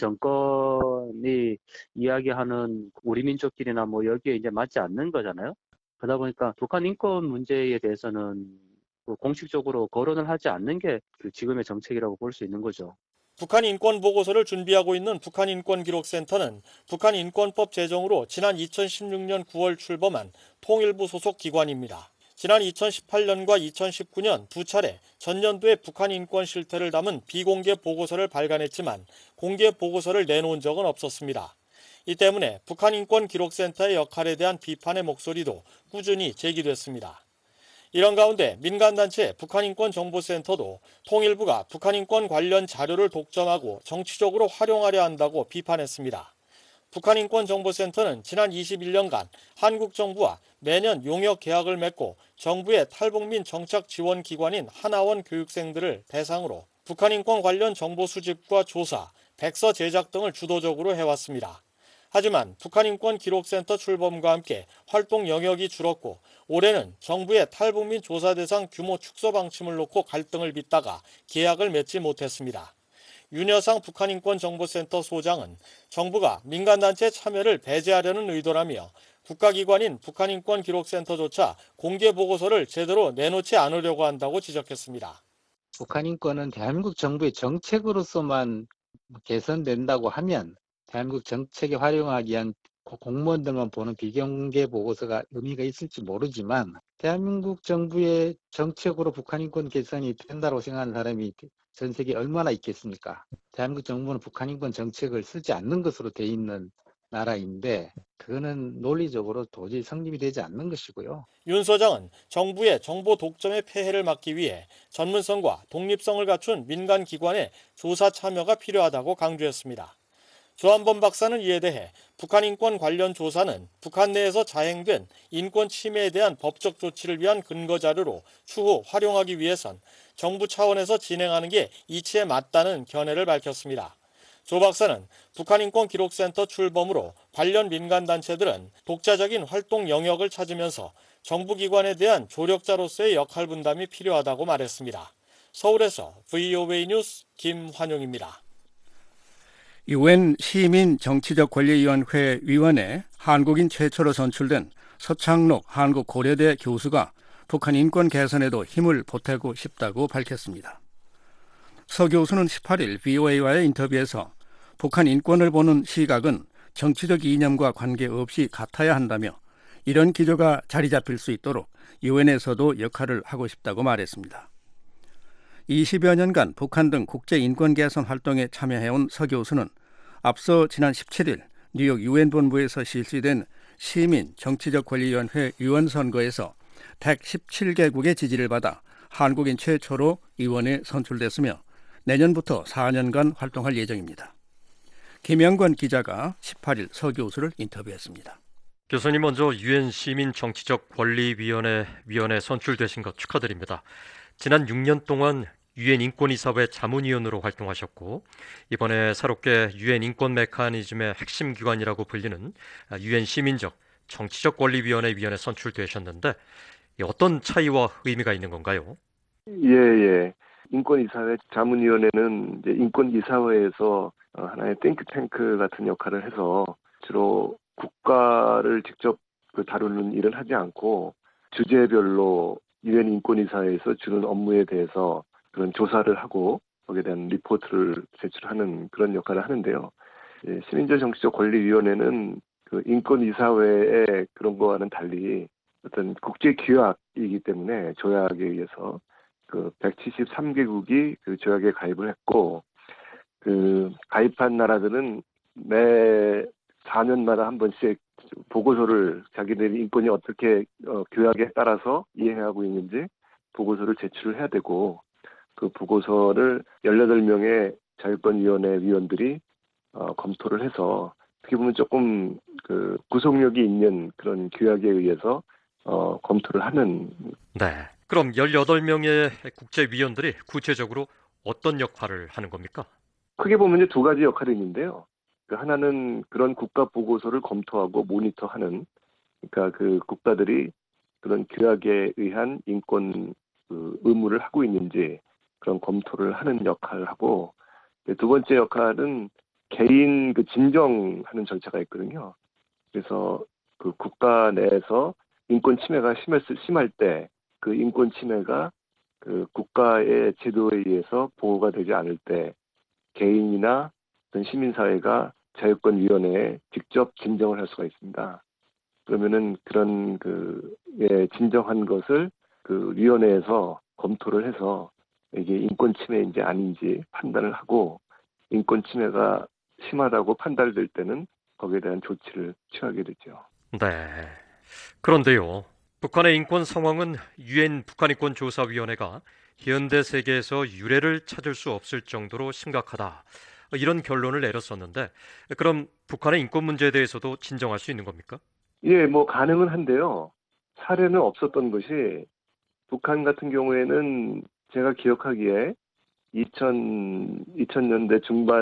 정권이 이야기하는 우리 민족끼리나 뭐 여기에 이제 맞지 않는 거잖아요. 그러다 보니까 북한 인권 문제에 대해서는 공식적으로 거론을 하지 않는 게 지금의 정책이라고 볼 수 있는 거죠. 북한 인권 보고서를 준비하고 있는 북한인권기록센터는 북한인권법 제정으로 지난 이천십육 년 구월 출범한 통일부 소속 기관입니다. 지난 이천십팔 년과 이천십구 년 두 차례 전년도에 북한 인권 실태를 담은 비공개 보고서를 발간했지만 공개 보고서를 내놓은 적은 없었습니다. 이 때문에 북한인권기록센터의 역할에 대한 비판의 목소리도 꾸준히 제기됐습니다. 이런 가운데 민간단체 북한인권정보센터도 통일부가 북한인권 관련 자료를 독점하고 정치적으로 활용하려 한다고 비판했습니다. 북한인권정보센터는 지난 이십일 년간 한국 정부와 매년 용역 계약을 맺고 정부의 탈북민 정착 지원 기관인 하나원 교육생들을 대상으로 북한인권 관련 정보 수집과 조사, 백서 제작 등을 주도적으로 해왔습니다. 하지만 북한인권기록센터 출범과 함께 활동 영역이 줄었고 올해는 정부의 탈북민 조사 대상 규모 축소 방침을 놓고 갈등을 빚다가 계약을 맺지 못했습니다. 윤여상 북한인권정보센터 소장은 정부가 민간단체 참여를 배제하려는 의도라며 국가기관인 북한인권기록센터조차 공개보고서를 제대로 내놓지 않으려고 한다고 지적했습니다. 북한인권은 대한민국 정부의 정책으로서만 개선된다고 하면 대한민국 정책에 활용하기 위한 공무원들만 보는 비공개 보고서가 의미가 있을지 모르지만 대한민국 정부의 정책으로 북한인권 개선이 된다고 생각하는 사람이 전 세계에 얼마나 있겠습니까? 대한민국 정부는 북한인권 정책을 쓰지 않는 것으로 돼 있는 나라인데 그거는 논리적으로 도저히 성립이 되지 않는 것이고요. 윤 소장은 정부의 정보 독점의 폐해를 막기 위해 전문성과 독립성을 갖춘 민간기관의 조사 참여가 필요하다고 강조했습니다. 조한범 박사는 이에 대해 북한 인권 관련 조사는 북한 내에서 자행된 인권 침해에 대한 법적 조치를 위한 근거 자료로 추후 활용하기 위해선 정부 차원에서 진행하는 게 이치에 맞다는 견해를 밝혔습니다. 조 박사는 북한인권기록센터 출범으로 관련 민간단체들은 독자적인 활동 영역을 찾으면서 정부기관에 대한 조력자로서의 역할 분담이 필요하다고 말했습니다. 서울에서 브이오에이 뉴스 김환용입니다. 유엔 시민 정치적 권리위원회 위원에 한국인 최초로 선출된 서창록 한국고려대 교수가 북한 인권 개선에도 힘을 보태고 싶다고 밝혔습니다. 서 교수는 십팔 일 브이오에이와의 인터뷰에서 북한 인권을 보는 시각은 정치적 이념과 관계없이 같아야 한다며 이런 기조가 자리 잡힐 수 있도록 유엔에서도 역할을 하고 싶다고 말했습니다. 이십여 년간 북한 등 국제 인권 개선 활동에 참여해온 서 교수는 앞서 지난 십칠 일 뉴욕 유엔 본부에서 실시된 시민 정치적 권리위원회 위원 선거에서 백십칠 개국의 지지를 받아 한국인 최초로 위원에 선출됐으며 내년부터 사 년간 활동할 예정입니다. 김영권 기자가 십팔 일 서 교수를 인터뷰했습니다. 교수님, 먼저 유엔 시민 정치적 권리위원회 위원에 선출되신 것 축하드립니다. 지난 육 년 동안 유엔 인권이사회 자문위원으로 활동하셨고 이번에 새롭게 유엔 인권 메커니즘의 핵심 기관이라고 불리는 유엔 시민적 정치적 권리위원회 위원에 선출되셨는데 어떤 차이와 의미가 있는 건가요? 예, 예. 인권이사회 자문위원회는 이제 인권이사회에서 하나의 띵크탱크 같은 역할을 해서 주로 국가를 직접 다루는 일을 하지 않고 주제별로 유엔 인권이사회에서 주는 업무에 대해서 그런 조사를 하고 거기에 대한 리포트를 제출하는 그런 역할을 하는데요. 예, 시민적 정치적 권리위원회는 그 인권이사회의 그런 거와는 달리 어떤 국제 규약이기 때문에 조약에 의해서 그 백칠십삼 개국이 그 조약에 가입을 했고 그 가입한 나라들은 매 사 년마다 한 번씩 보고서를 자기들이 인권이 어떻게 어, 규약에 따라서 이행하고 있는지 보고서를 제출을 해야 되고 그 보고서를 열여덟 명의 자유권위원회 위원들이 어, 검토를 해서 어떻게 보면 조금 그 구속력이 있는 그런 규약에 의해서 어, 검토를 하는. 네. 그럼 열여덟 명의 국제위원들이 구체적으로 어떤 역할을 하는 겁니까? 크게 보면 이제 두 가지 역할이 있는데요. 그 하나는 그런 국가 보고서를 검토하고 모니터하는, 그러니까 그 국가들이 그런 규약에 의한 인권 그 의무를 하고 있는지 그런 검토를 하는 역할을 하고, 두 번째 역할은 개인 그 진정하는 절차가 있거든요. 그래서 그 국가 내에서 인권 침해가 심했을, 심할 때 그 인권 침해가 그 국가의 제도에 의해서 보호가 되지 않을 때 개인이나 어떤 시민사회가 자유권위원회에 직접 진정을 할 수가 있습니다. 그러면은 그런 그, 예, 진정한 것을 그 위원회에서 검토를 해서 이게 인권 침해인지 아닌지 판단을 하고, 인권 침해가 심하다고 판단될 때는 거기에 대한 조치를 취하게 되죠. 네. 그런데요, 북한의 인권 상황은 유엔 북한인권조사위원회가 현대 세계에서 유례를 찾을 수 없을 정도로 심각하다, 이런 결론을 내렸었는데, 그럼 북한의 인권 문제에 대해서도 진정할 수 있는 겁니까? 예, 뭐 가능은 한데요. 사례는 없었던 것이, 북한 같은 경우에는 제가 기억하기에 이천, 이천 년대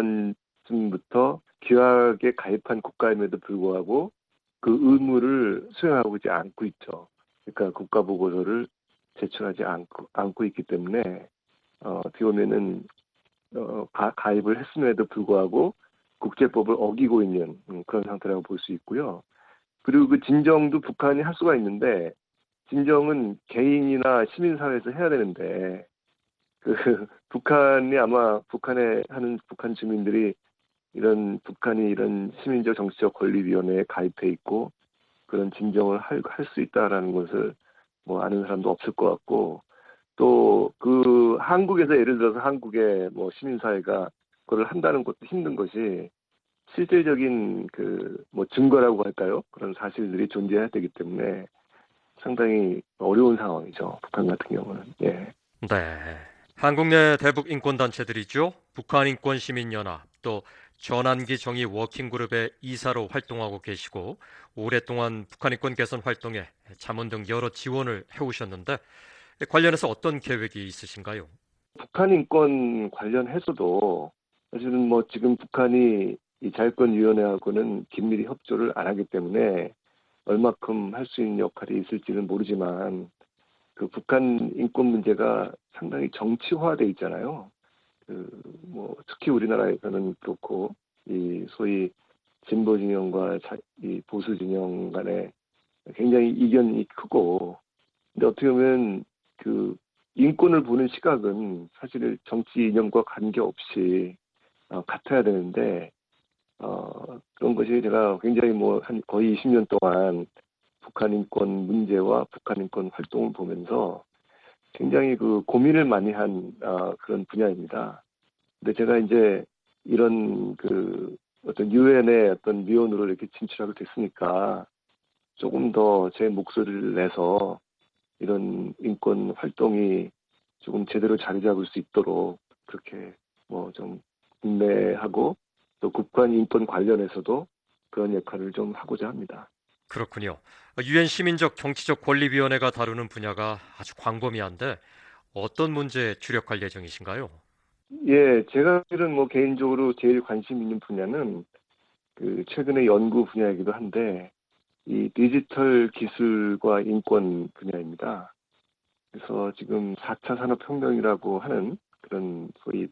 중반쯤부터 규약에 가입한 국가임에도 불구하고 그 의무를 수행하고 있지 않고 있죠. 그러니까 국가 보고서를 제출하지 않고, 않고 있기 때문에 어, 어떻게 보면은 어, 가, 가입을 했음에도 불구하고 국제법을 어기고 있는 음, 그런 상태라고 볼 수 있고요. 그리고 그 진정도 북한이 할 수가 있는데, 진정은 개인이나 시민사회에서 해야 되는데, 그 북한이 아마 북한에 하는 북한 주민들이 이런 북한이 이런 시민적 정치적 권리위원회에 가입해 있고 그런 진정을 할 할 수 있다라는 것을 뭐 아는 사람도 없을 것 같고, 또 그 한국에서 예를 들어서 한국의 뭐 시민사회가 그걸 한다는 것도 힘든 것이, 실질적인 그 뭐 증거라고 할까요? 그런 사실들이 존재해야 되기 때문에 상당히 어려운 상황이죠. 북한 같은 경우는. 예. 네. 한국 내 대북 인권 단체들이죠. 북한인권시민연합, 또 전환기 정의 워킹그룹의 이사로 활동하고 계시고, 오랫동안 북한인권 개선 활동에 자문 등 여러 지원을 해오셨는데, 관련해서 어떤 계획이 있으신가요? 북한인권 관련해서도 사실은 뭐 지금 북한이 이 자유권위원회하고는 긴밀히 협조를 안 하기 때문에 얼마큼 할 수 있는 역할이 있을지는 모르지만, 그 북한 인권 문제가 상당히 정치화돼 있잖아요. 그 뭐 특히 우리나라에서는 그렇고, 이 소위 진보 진영과 자, 이 보수 진영 간에 굉장히 이견이 크고, 근데 어떻게 보면 그 인권을 보는 시각은 사실 정치 이념과 관계없이 어, 같아야 되는데, 어, 그런 것이 제가 굉장히 뭐 한 거의 이십 년 동안 북한 인권 문제와 북한 인권 활동을 보면서 굉장히 그 고민을 많이 한 어, 그런 분야입니다. 근데 제가 이제 이런 그 어떤 유엔의 어떤 위원으로 이렇게 진출하게 됐으니까 조금 더 제 목소리를 내서 이런 인권 활동이 조금 제대로 자리 잡을 수 있도록 그렇게 뭐 좀 인내하고, 또 국간 인권 관련해서도 그런 역할을 좀 하고자 합니다. 그렇군요. 유엔 시민적 정치적 권리위원회가 다루는 분야가 아주 광범위한데, 어떤 문제에 주력할 예정이신가요? 예, 제가 실은 뭐 개인적으로 제일 관심 있는 분야는 그 최근의 연구 분야이기도 한데, 이 디지털 기술과 인권 분야입니다. 그래서 지금 사 차 산업혁명이라고 하는 그런 소위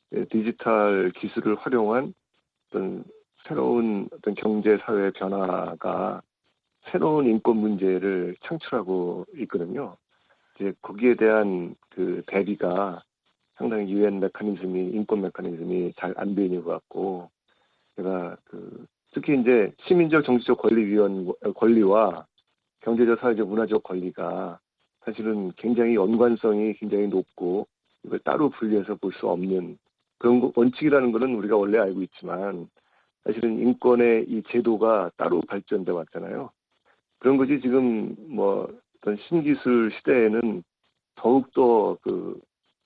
디지털 기술을 활용한 어떤 새로운 어떤 경제 사회 변화가 새로운 인권 문제를 창출하고 있거든요. 이제 거기에 대한 그 대비가 상당히 유엔 메커니즘이, 인권 메커니즘이 잘 안 돼 있는 것 같고, 제가 그 특히 이제 시민적 정치적 권리위원 권리와 경제적 사회적 문화적 권리가 사실은 굉장히 연관성이 굉장히 높고, 이걸 따로 분리해서 볼 수 없는 그런 거, 원칙이라는 것은 우리가 원래 알고 있지만 사실은 인권의 이 제도가 따로 발전돼 왔잖아요. 그런 것이 지금 뭐 어떤 신기술 시대에는 더욱더 그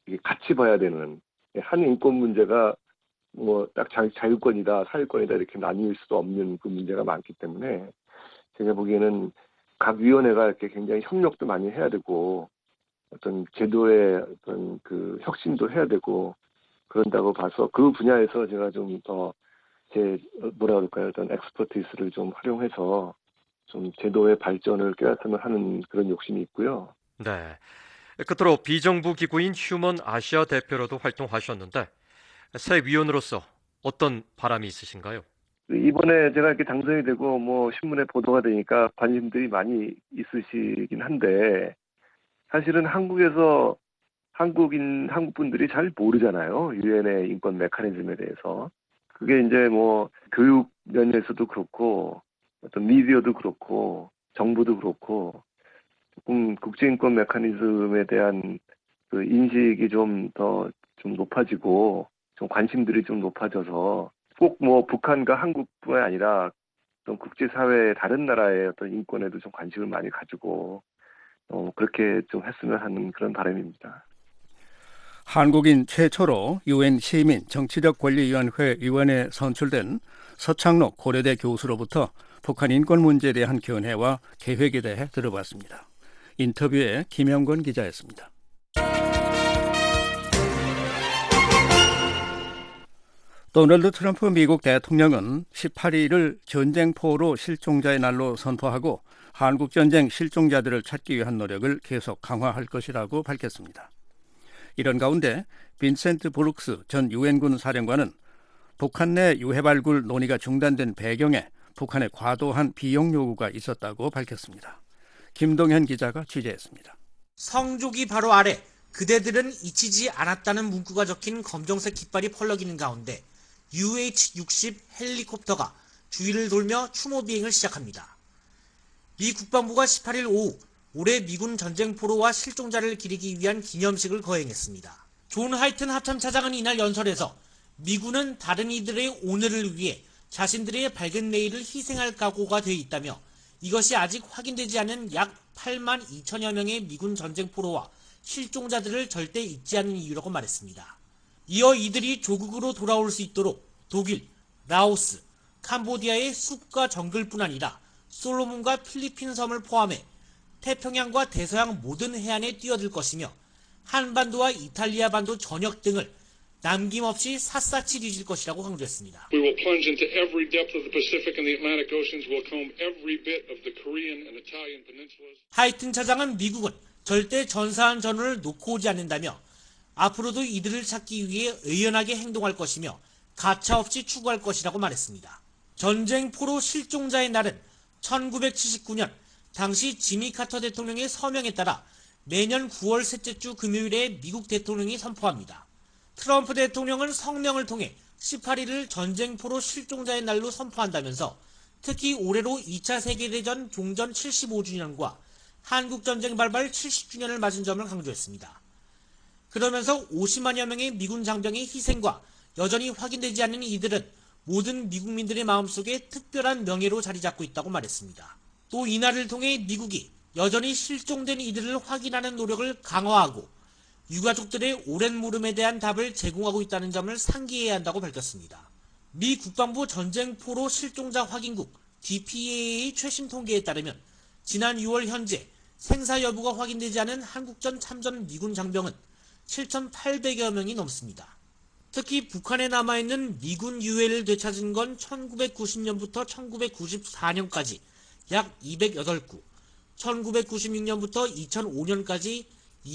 이게 같이 봐야 되는 한 인권 문제가 뭐 딱 자유권이다, 사유권이다 이렇게 나뉠 수도 없는 그 문제가 많기 때문에 제가 보기에는 각 위원회가 이렇게 굉장히 협력도 많이 해야 되고 어떤 제도의 어떤 그 혁신도 해야 되고 그런다고 봐서 그 분야에서 제가 좀 더 제 뭐라 그럴까요? 어떤 엑스퍼티스를 좀 활용해서 좀 제도의 발전을 꾀했으면 하는 그런 욕심이 있고요. 네. 끝으로 비정부 기구인 휴먼 아시아 대표로도 활동하셨는데 새 위원으로서 어떤 바람이 있으신가요? 이번에 제가 이렇게 당선이 되고 뭐 신문에 보도가 되니까 관심들이 많이 있으시긴 한데 사실은 한국에서 한국인 한국 분들이 잘 모르잖아요. 유엔의 인권 메커니즘에 대해서. 그게 이제 뭐 교육 면에서도 그렇고 어떤 미디어도 그렇고 정부도 그렇고 조금 국제인권 메커니즘에 대한 그 인식이 좀 더 좀 높아지고 좀 관심들이 좀 높아져서 꼭 뭐 북한과 한국뿐만 아니라 어떤 국제사회의 다른 나라의 어떤 인권에도 좀 관심을 많이 가지고 어, 그렇게 좀 했으면 하는 그런 바람입니다. 한국인 최초로 유엔 시민 정치적 권리위원회 위원회에 선출된 서창록 고려대 교수로부터 북한 인권 문제에 대한 견해와 계획에 대해 들어봤습니다. 인터뷰에 김영권 기자였습니다. 도널드 트럼프 미국 대통령은 십팔 일을 전쟁포로 실종자의 날로 선포하고 한국전쟁 실종자들을 찾기 위한 노력을 계속 강화할 것이라고 밝혔습니다. 이런 가운데 빈센트 브룩스 전 유엔군 사령관은 북한 내 유해 발굴 논의가 중단된 배경에 북한의 과도한 비용 요구가 있었다고 밝혔습니다. 김동현 기자가 취재했습니다. 성조기 바로 아래 그대들은 잊히지 않았다는 문구가 적힌 검정색 깃발이 펄럭이는 가운데 유에이치 육십 헬리콥터가 주위를 돌며 추모 비행을 시작합니다. 미 국방부가 십팔 일 오후 올해 미군 전쟁포로와 실종자를 기리기 위한 기념식을 거행했습니다. 존 하이튼 합참차장은 이날 연설에서 미군은 다른 이들의 오늘을 위해 자신들의 밝은 내일을 희생할 각오가 돼 있다며 이것이 아직 확인되지 않은 약 팔만 이천여 명의 미군 전쟁포로와 실종자들을 절대 잊지 않는 이유라고 말했습니다. 이어 이들이 조국으로 돌아올 수 있도록 독일, 라오스, 캄보디아의 숲과 정글뿐 아니라 솔로몬과 필리핀 섬을 포함해 태평양과 대서양 모든 해안에 뛰어들 것이며 한반도와 이탈리아 반도 전역 등을 남김없이 샅샅이 뒤질 것이라고 강조했습니다. We will plunge into every depth of the Pacific and the Atlantic Oceans. We'll comb every bit of the Korean and Italian peninsulas. 하이튼 차장은 미국은 절대 전사한 전우를 놓고 오지 않는다며 앞으로도 이들을 찾기 위해 의연하게 행동할 것이며 가차없이 추구할 것이라고 말했습니다. 전쟁포로 실종자의 날은 천구백칠십구 년 당시 지미 카터 대통령의 서명에 따라 매년 구월 셋째 주 금요일에 미국 대통령이 선포합니다. 트럼프 대통령은 성명을 통해 십팔 일을 전쟁포로 실종자의 날로 선포한다면서 특히 올해로 이 차 세계대전 종전 칠십오 주년과 한국전쟁 발발 칠십 주년을 맞은 점을 강조했습니다. 그러면서 오십만여 명의 미군 장병의 희생과 여전히 확인되지 않는 이들은 모든 미국민들의 마음속에 특별한 명예로 자리 잡고 있다고 말했습니다. 또 이날을 통해 미국이 여전히 실종된 이들을 확인하는 노력을 강화하고 유가족들의 오랜 물음에 대한 답을 제공하고 있다는 점을 상기해야 한다고 밝혔습니다. 미 국방부 전쟁포로 실종자 확인국 디피에이의 최신 통계에 따르면 지난 유월 현재 생사 여부가 확인되지 않은 한국전 참전 미군 장병은 칠천팔백여 명이 넘습니다. 특히 북한에 남아있는 미군 유해를 되찾은 건 천구백구십 년부터 천구백구십사 년까지 약 이백팔 구, 천구백구십육 년부터 이천오 년까지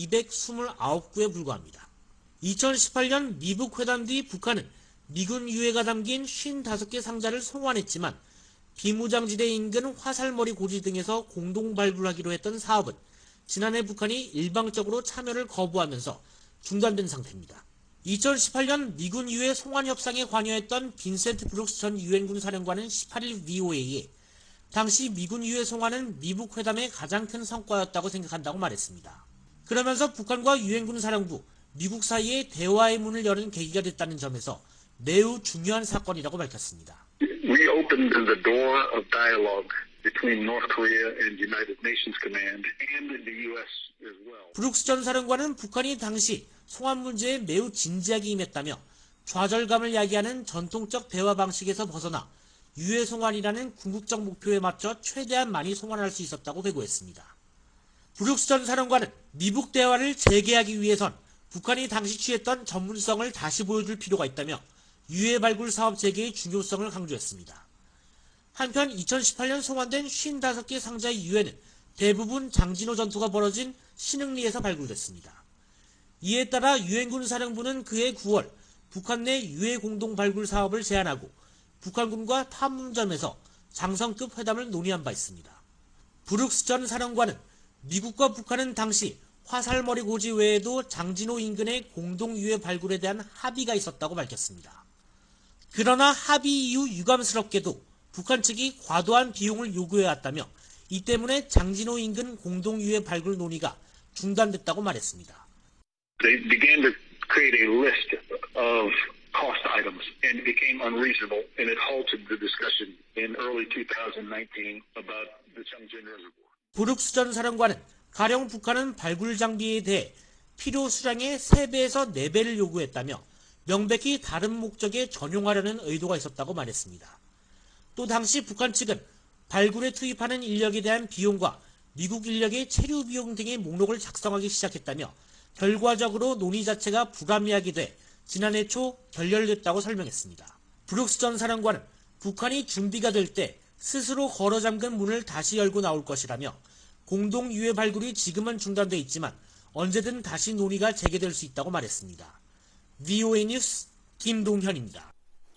이백이십구 구에 불과합니다. 이천십팔 년 미북 회담 뒤 북한은 미군 유해가 담긴 오십오 개 상자를 송환했지만 비무장지대 인근 화살머리 고지 등에서 공동 발굴하기로 했던 사업은 지난해 북한이 일방적으로 참여를 거부하면서 중단된 상태입니다. 이천십팔 년 미군 유해 송환 협상에 관여했던 빈센트 브룩스 전 유엔군 사령관은 십팔 일 브이오에이에 당시 미군 유해 송환은 미북 회담의 가장 큰 성과였다고 생각한다고 말했습니다. 그러면서 북한과 유엔군 사령부, 미국 사이에 대화의 문을 여는 계기가 됐다는 점에서 매우 중요한 사건이라고 밝혔습니다. We opened the door of dialogue between North Korea and United Nations Command and the U S as well. 브룩스 전 사령관은 북한이 당시 송환 문제에 매우 진지하게 임했다며 좌절감을 야기하는 전통적 대화 방식에서 벗어나 유해 송환이라는 궁극적 목표에 맞춰 최대한 많이 송환할 수 있었다고 회고했습니다. 브룩스 전 사령관은 미북 대화를 재개하기 위해선 북한이 당시 취했던 전문성을 다시 보여줄 필요가 있다며 유해 발굴 사업 재개의 중요성을 강조했습니다. 한편 이천십팔 년 송환된 오십오 개 상자의 유해는 대부분 장진호 전투가 벌어진 신흥리에서 발굴됐습니다. 이에 따라 유엔군 사령부는 그해 구월 북한 내 유해 공동 발굴 사업을 제안하고 북한군과 판문점에서 장성급 회담을 논의한 바 있습니다. 브룩스 전 사령관은 미국과 북한은 당시 화살머리 고지 외에도 장진호 인근의 공동 유해 발굴에 대한 합의가 있었다고 밝혔습니다. 그러나 합의 이후 유감스럽게도 북한 측이 과도한 비용을 요구해왔다며 이 때문에 장진호 인근 공동 유해 발굴 논의가 중단됐다고 말했습니다. They began to create a list of cost items and it became unreasonable and it halted the discussion in early twenty nineteen about the Changchun Reservoir. 브룩스 전 사령관은 가령 북한은 발굴 장비에 대해 필요 수량의 세 배에서 네 배를 요구했다며 명백히 다른 목적에 전용하려는 의도가 있었다고 말했습니다. 또 당시 북한 측은 발굴에 투입하는 인력에 대한 비용과 미국 인력의 체류 비용 등의 목록을 작성하기 시작했다며 결과적으로 논의 자체가 불합리하게 돼 지난해 초 결렬됐다고 설명했습니다. 브룩스 전 사령관은 북한이 준비가 될 때 스스로 걸어 잠근 문을 다시 열고 나올 것이라며 공동 유해 발굴이 지금은 중단돼 있지만 언제든 다시 논의가 재개될 수 있다고 말했습니다. 브이오에이 뉴스 김동현입니다.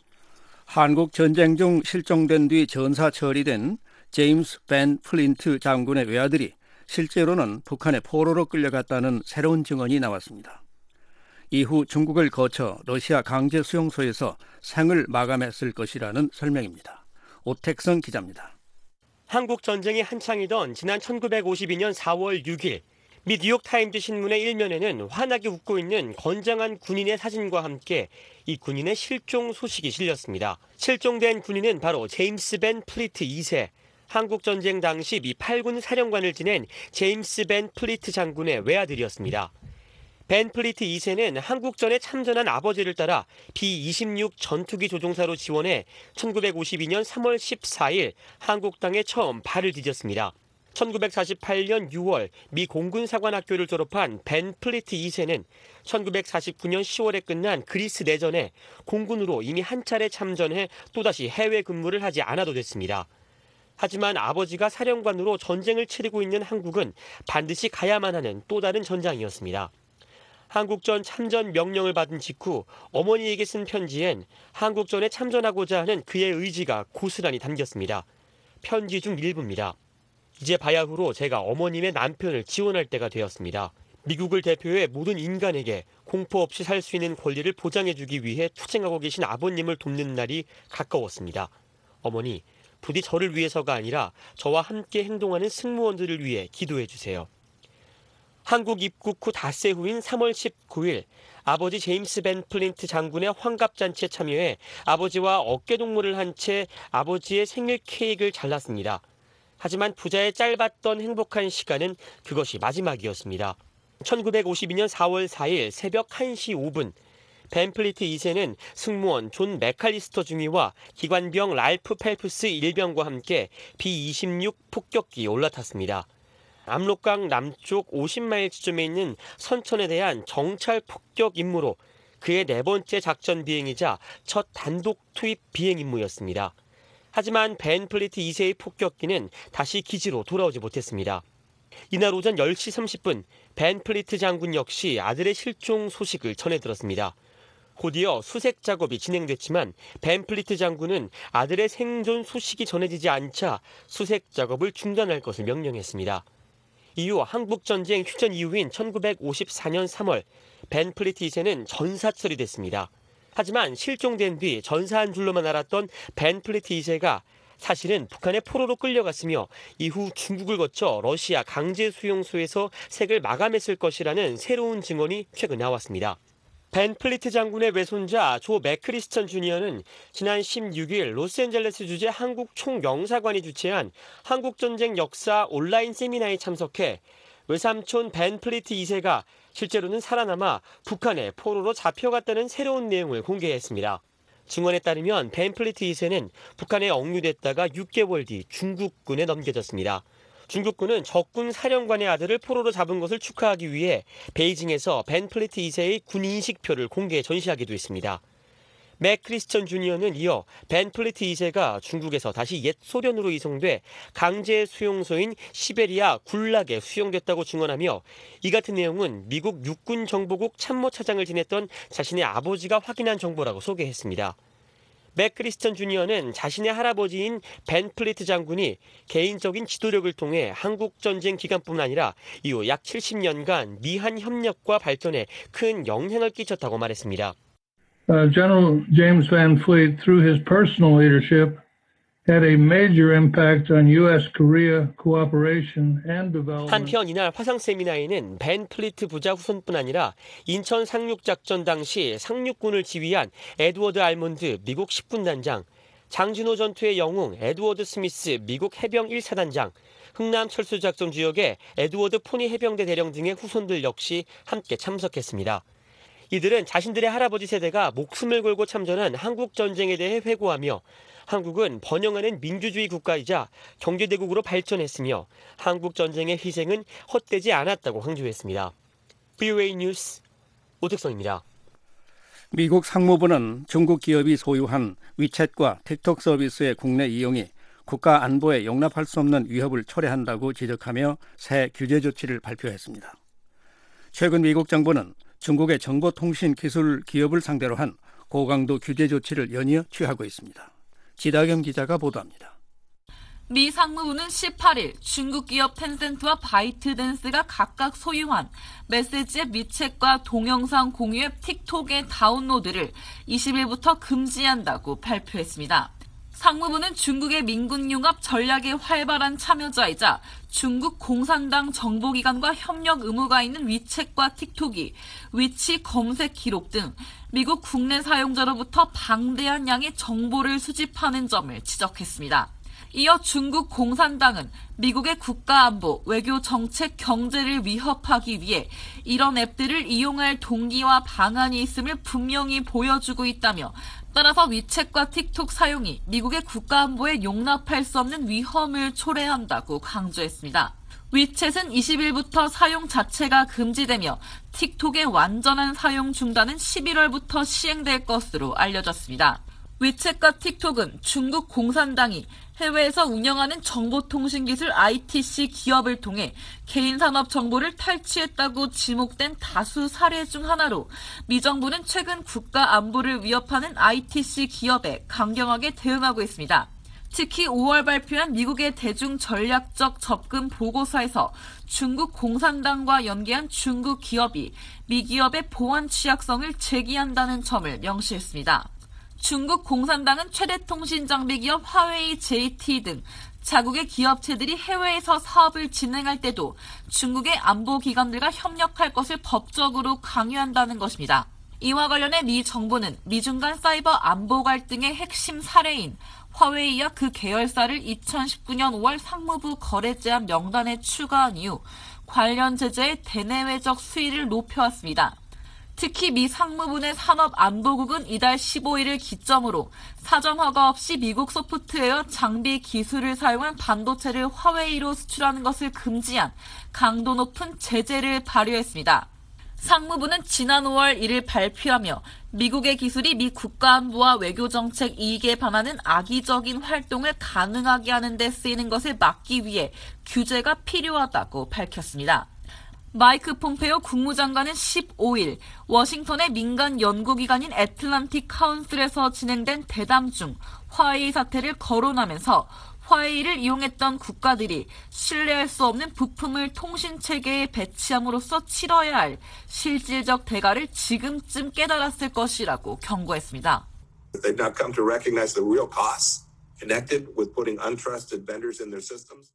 한국 전쟁 중 실종된 뒤 전사 처리된 제임스 벤 플린트 장군의 외아들이 실제로는 북한에 포로로 끌려갔다는 새로운 증언이 나왔습니다. 이후 중국을 거쳐 러시아 강제 수용소에서 생을 마감했을 것이라는 설명입니다. 오택성 기자입니다. 한국 전쟁이 한창이던 지난 천구백오십이 년 사월 육일 미 뉴욕타임즈 신문의 일면에는 환하게 웃고 있는 건장한 군인의 사진과 함께 이 군인의 실종 소식이 실렸습니다. 실종된 군인은 바로 제임스 벤 플리트 이 세, 한국전쟁 당시 미 팔 군 사령관을 지낸 제임스 벤 플리트 장군의 외아들이었습니다. 벤 플리트 이 세는 한국전에 참전한 아버지를 따라 비 이십육 전투기 조종사로 지원해 천구백오십이 년 삼월 십사일 한국 땅에 처음 발을 디뎠습니다. 천구백사십팔 년 유월 미 공군사관학교를 졸업한 벤 플리트 이 세는 천구백사십구 년 시월에 끝난 그리스 내전에 공군으로 이미 한 차례 참전해 또다시 해외 근무를 하지 않아도 됐습니다. 하지만 아버지가 사령관으로 전쟁을 치르고 있는 한국은 반드시 가야만 하는 또 다른 전장이었습니다. 한국전 참전 명령을 받은 직후 어머니에게 쓴 편지엔 한국전에 참전하고자 하는 그의 의지가 고스란히 담겼습니다. 편지 중 일부입니다. 이제 바야흐로 제가 어머님의 남편을 지원할 때가 되었습니다. 미국을 대표해 모든 인간에게 공포 없이 살 수 있는 권리를 보장해주기 위해 투쟁하고 계신 아버님을 돕는 날이 가까웠습니다. 어머니, 부디 저를 위해서가 아니라 저와 함께 행동하는 승무원들을 위해 기도해 주세요. 한국 입국 후 닷새 후인 삼월 십구일 아버지 제임스 벤 플린트 장군의 환갑잔치에 참여해 아버지와 어깨동무를 한 채 아버지의 생일 케이크를 잘랐습니다. 하지만 부자의 짧았던 행복한 시간은 그것이 마지막이었습니다. 천구백오십이 년 사월 사일 새벽 한 시 오 분 벤 플리트 이 세는 승무원 존 맥칼리스터 중위와 기관병 랄프 펠프스 일 병과 함께 비 이십육 폭격기에 올라탔습니다. 압록강 남쪽 오십 마일 지점에 있는 선천에 대한 정찰 폭격 임무로 그의 네 번째 작전 비행이자 첫 단독 투입 비행 임무였습니다. 하지만 벤 플리트 이 세의 폭격기는 다시 기지로 돌아오지 못했습니다. 이날 오전 열 시 삼십 분 벤 플리트 장군 역시 아들의 실종 소식을 전해 들었습니다. 곧이어 수색 작업이 진행됐지만 벤 플리트 장군은 아들의 생존 소식이 전해지지 않자 수색 작업을 중단할 것을 명령했습니다. 이후 한국전쟁 휴전 이후인 천구백오십사 년 삼월 벤 플리트 이 세는 전사 처리됐습니다. 하지만 실종된 뒤 전사한 줄로만 알았던 벤 플리트 이 세가 사실은 북한의 포로로 끌려갔으며 이후 중국을 거쳐 러시아 강제 수용소에서 색을 마감했을 것이라는 새로운 증언이 최근 나왔습니다. 벤 플리트 장군의 외손자 조 맥크리스천 주니어는 지난 십육 일 로스앤젤레스 주재 한국 총영사관이 주최한 한국전쟁 역사 온라인 세미나에 참석해 외삼촌 벤 플리트 이 세가 실제로는 살아남아 북한에 포로로 잡혀갔다는 새로운 내용을 공개했습니다. 증언에 따르면 벤 플리트 이 세는 북한에 억류됐다가 육 개월 뒤 중국군에 넘겨졌습니다. 중국군은 적군 사령관의 아들을 포로로 잡은 것을 축하하기 위해 베이징에서 벤 플리트 이 세의 군 인식표를 공개 전시하기도 했습니다. 맥 크리스천 주니어는 이어 벤 플리트 이 세가 중국에서 다시 옛 소련으로 이송돼 강제 수용소인 시베리아 굴락에 수용됐다고 증언하며 이 같은 내용은 미국 육군 정보국 참모차장을 지냈던 자신의 아버지가 확인한 정보라고 소개했습니다. 맥 크리스천 주니어는 자신의 할아버지인 벤 플리트 장군이 개인적인 지도력을 통해 한국전쟁 기간뿐 아니라 이후 약 칠십 년간 미한 협력과 발전에 큰 영향을 끼쳤다고 말했습니다. Uh, General James Van Fleet, through his personal leadership, had a major impact on U S-Korea cooperation and development. 한편 이날 화상 세미나에는 벤 플리트 부자 후손뿐 아니라 인천 상륙작전 당시 상륙군을 지휘한 에드워드 알몬드 미국 십군단장, 장진호 전투의 영웅 에드워드 스미스 미국 해병 일 사단장, 흥남 철수작전 주역의 에드워드 포니 해병대 대령 등의 후손들 역시 함께 참석했습니다. 이들은 자신들의 할아버지 세대가 목숨을 걸고 참전한 한국전쟁에 대해 회고하며 한국은 번영하는 민주주의 국가이자 경제대국으로 발전했으며 한국전쟁의 희생은 헛되지 않았다고 강조했습니다. 브이오에이 뉴스 오택성입니다. 미국 상무부는 중국 기업이 소유한 위챗과 틱톡 서비스의 국내 이용이 국가 안보에 용납할 수 없는 위협을 초래한다고 지적하며 새 규제 조치를 발표했습니다. 최근 미국 정부는 중국의 정보통신 기술 기업을 상대로 한 고강도 규제 조치를 연이어 취하고 있습니다. 지다겸 기자가 보도합니다. 미 상무부는 십팔 일 중국 기업 텐센트와 바이트댄스가 각각 소유한 메시지 앱 위챗과 동영상 공유 앱 틱톡의 다운로드를 이십 일부터 금지한다고 발표했습니다. 상무부는 중국의 민군융합 전략에 활발한 참여자이자 중국 공산당 정보기관과 협력 의무가 있는 위챗과 틱톡이 위치 검색 기록 등 미국 국내 사용자로부터 방대한 양의 정보를 수집하는 점을 지적했습니다. 이어 중국 공산당은 미국의 국가안보, 외교 정책, 경제를 위협하기 위해 이런 앱들을 이용할 동기와 방안이 있음을 분명히 보여주고 있다며 따라서 위챗과 틱톡 사용이 미국의 국가안보에 용납할 수 없는 위험을 초래한다고 강조했습니다. 위챗은 이십 일부터 사용 자체가 금지되며 틱톡의 완전한 사용 중단은 십일월부터 시행될 것으로 알려졌습니다. 위챗과 틱톡은 중국 공산당이 해외에서 운영하는 정보통신기술 아이티씨 기업을 통해 개인산업 정보를 탈취했다고 지목된 다수 사례 중 하나로 미 정부는 최근 국가 안보를 위협하는 아이티씨 기업에 강경하게 대응하고 있습니다. 특히 오월 발표한 미국의 대중 전략적 접근 보고서에서 중국 공산당과 연계한 중국 기업이 미 기업의 보안 취약성을 제기한다는 점을 명시했습니다. 중국 공산당은 최대 통신 장비 기업 화웨이, 제이티 등 자국의 기업체들이 해외에서 사업을 진행할 때도 중국의 안보기관들과 협력할 것을 법적으로 강요한다는 것입니다. 이와 관련해 미 정부는 미중 간 사이버 안보 갈등의 핵심 사례인 화웨이와 그 계열사를 이천십구 년 오월 상무부 거래 제한 명단에 추가한 이후 관련 제재의 대내외적 수위를 높여왔습니다. 특히 미 상무부 내 산업안보국은 이달 십오 일을 기점으로 사전 허가 없이 미국 소프트웨어 장비 기술을 사용한 반도체를 화웨이로 수출하는 것을 금지한 강도 높은 제재를 발효했습니다. 상무부는 지난 오월 이를 발표하며 미국의 기술이 미 국가안보와 외교정책 이익에 반하는 악의적인 활동을 가능하게 하는 데 쓰이는 것을 막기 위해 규제가 필요하다고 밝혔습니다. 마이크 폼페오 국무장관은 십오 일 워싱턴의 민간 연구기관인 애틀란틱 카운슬에서 진행된 대담 중 화웨이 사태를 거론하면서 화웨이를 이용했던 국가들이 신뢰할 수 없는 부품을 통신체계에 배치함으로써 치러야 할 실질적 대가를 지금쯤 깨달았을 것이라고 경고했습니다. They've now come to recognize the real costs connected with putting untrusted vendors in their systems.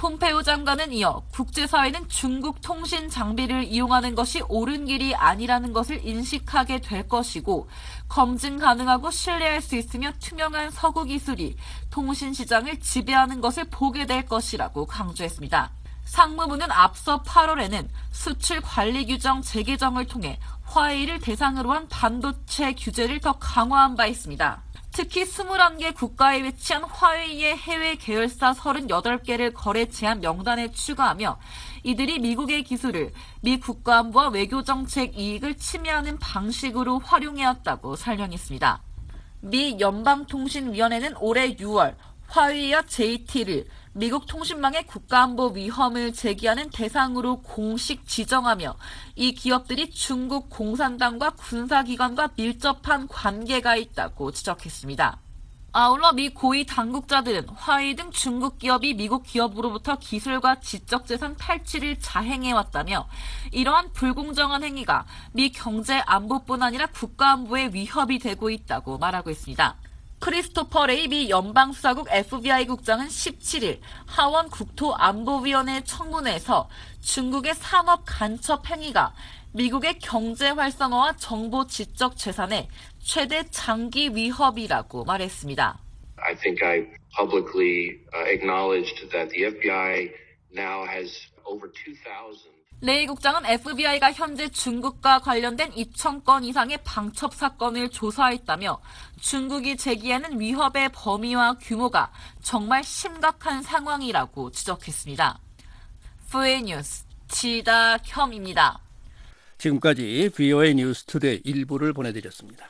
폼페이오 장관은 이어 국제사회는 중국 통신 장비를 이용하는 것이 옳은 길이 아니라는 것을 인식하게 될 것이고 검증 가능하고 신뢰할 수 있으며 투명한 서구 기술이 통신 시장을 지배하는 것을 보게 될 것이라고 강조했습니다. 상무부는 앞서 팔월에는 수출 관리 규정 재개정을 통해 화웨이를 대상으로 한 반도체 규제를 더 강화한 바 있습니다. 특히 이십일 개 국가에 위치한 화웨이의 해외 계열사 삼십팔 개를 거래 제한 명단에 추가하며 이들이 미국의 기술을 미 국가안보와 외교정책 이익을 침해하는 방식으로 활용해왔다고 설명했습니다. 미 연방통신위원회는 올해 유월 화웨이와 제이티를 미국 통신망의 국가안보 위험을 제기하는 대상으로 공식 지정하며 이 기업들이 중국 공산당과 군사기관과 밀접한 관계가 있다고 지적했습니다. 아울러 미 고위 당국자들은 화웨이 등 중국 기업이 미국 기업으로부터 기술과 지적재산 탈취를 자행해왔다며 이러한 불공정한 행위가 미 경제 안보뿐 아니라 국가안보에 위협이 되고 있다고 말하고 있습니다. 크리스토퍼 레이 미 연방수사국 에프비아이 국장은 십칠일 하원 국토안보위원회 청문회에서 중국의 산업 간첩 행위가 미국의 경제 활성화와 정보 지적 재산의 최대 장기 위협이라고 말했습니다. I think I publicly acknowledged that the 에프비아이 now has over two thousand 레이 국장은 에프비아이가 현재 중국과 관련된 이천 건 이상의 방첩 사건을 조사했다며 중국이 제기하는 위협의 범위와 규모가 정말 심각한 상황이라고 지적했습니다. 브이오에이 뉴스 지다혐입니다. 지금까지 브이오에이 뉴스 투데이 일부를 보내드렸습니다.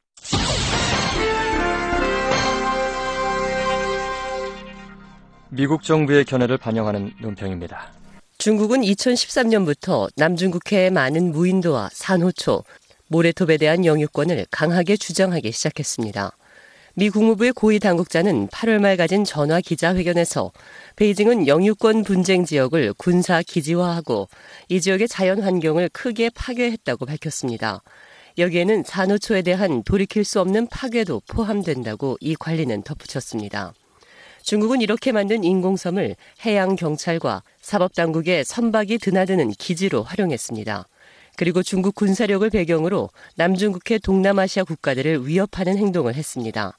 미국 정부의 견해를 반영하는 논평입니다. 중국은 이천십삼 년부터 남중국해의 많은 무인도와 산호초, 모래톱에 대한 영유권을 강하게 주장하기 시작했습니다. 미 국무부의 고위 당국자는 팔월 말 가진 전화 기자회견에서 베이징은 영유권 분쟁 지역을 군사 기지화하고 이 지역의 자연 환경을 크게 파괴했다고 밝혔습니다. 여기에는 산호초에 대한 돌이킬 수 없는 파괴도 포함된다고 이 관리는 덧붙였습니다. 중국은 이렇게 만든 인공섬을 해양경찰과 사법당국의 선박이 드나드는 기지로 활용했습니다. 그리고 중국 군사력을 배경으로 남중국해 동남아시아 국가들을 위협하는 행동을 했습니다.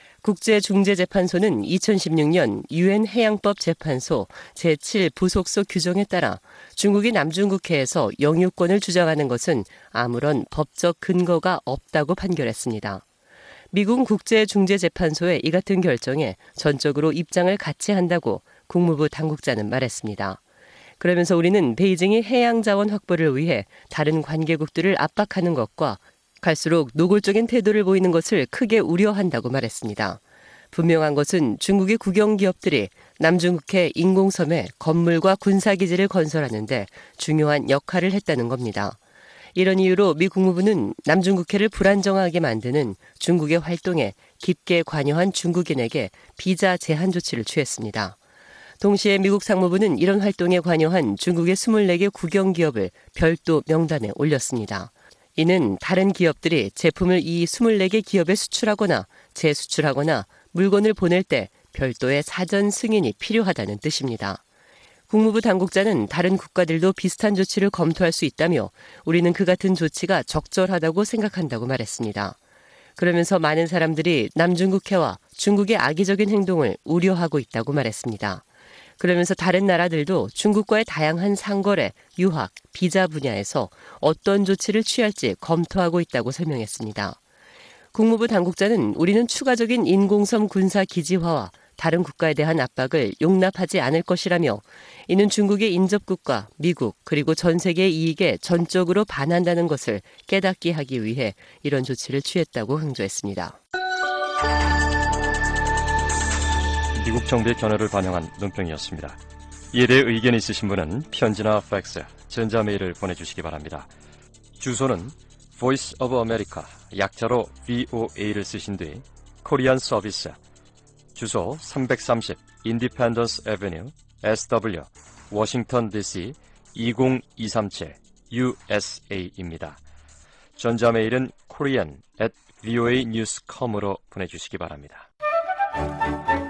국제중재재판소는 이천십육 년 유엔 해양법 재판소 제칠 부속소 규정에 따라 중국이 남중국해에서 영유권을 주장하는 것은 아무런 법적 근거가 없다고 판결했습니다. 미국 국제중재재판소의 이 같은 결정에 전적으로 입장을 같이 한다고 국무부 당국자는 말했습니다. 그러면서 우리는 베이징이 해양자원 확보를 위해 다른 관계국들을 압박하는 것과 갈수록 노골적인 태도를 보이는 것을 크게 우려한다고 말했습니다. 분명한 것은 중국의 국영기업들이 남중국해 인공섬에 건물과 군사기지를 건설하는 데 중요한 역할을 했다는 겁니다. 이런 이유로 미 국무부는 남중국해를 불안정하게 만드는 중국의 활동에 깊게 관여한 중국인에게 비자 제한 조치를 취했습니다. 동시에 미국 상무부는 이런 활동에 관여한 중국의 이십사 개 국영기업을 별도 명단에 올렸습니다. 이는 다른 기업들이 제품을 이 이십사 개 기업에 수출하거나 재수출하거나 물건을 보낼 때 별도의 사전 승인이 필요하다는 뜻입니다. 국무부 당국자는 다른 국가들도 비슷한 조치를 검토할 수 있다며 우리는 그 같은 조치가 적절하다고 생각한다고 말했습니다. 그러면서 많은 사람들이 남중국해와 중국의 악의적인 행동을 우려하고 있다고 말했습니다. 그러면서 다른 나라들도 중국과의 다양한 상거래, 유학, 비자 분야에서 어떤 조치를 취할지 검토하고 있다고 설명했습니다. 국무부 당국자는 우리는 추가적인 인공섬 군사 기지화와 다른 국가에 대한 압박을 용납하지 않을 것이라며 이는 중국의 인접국가, 미국 그리고 전 세계의 이익에 전적으로 반한다는 것을 깨닫게 하기 위해 이런 조치를 취했다고 강조했습니다. 미국 정부의 견해를 반영한 논평이었습니다. 이에 대해 의견 있으신 분은 편지나 팩스, 전자메일을 보내주시기 바랍니다. 주소는 Voice of America, 약자로 브이오에이를 쓰신 뒤 코리안 서비스, 주소 삼백삼십 인디펜던스 애비뉴 에스더블유 워싱턴 디씨 이공이삼칠 유에스에이입니다. 전자메일은 korean at voanews 닷컴으로 보내주시기 바랍니다.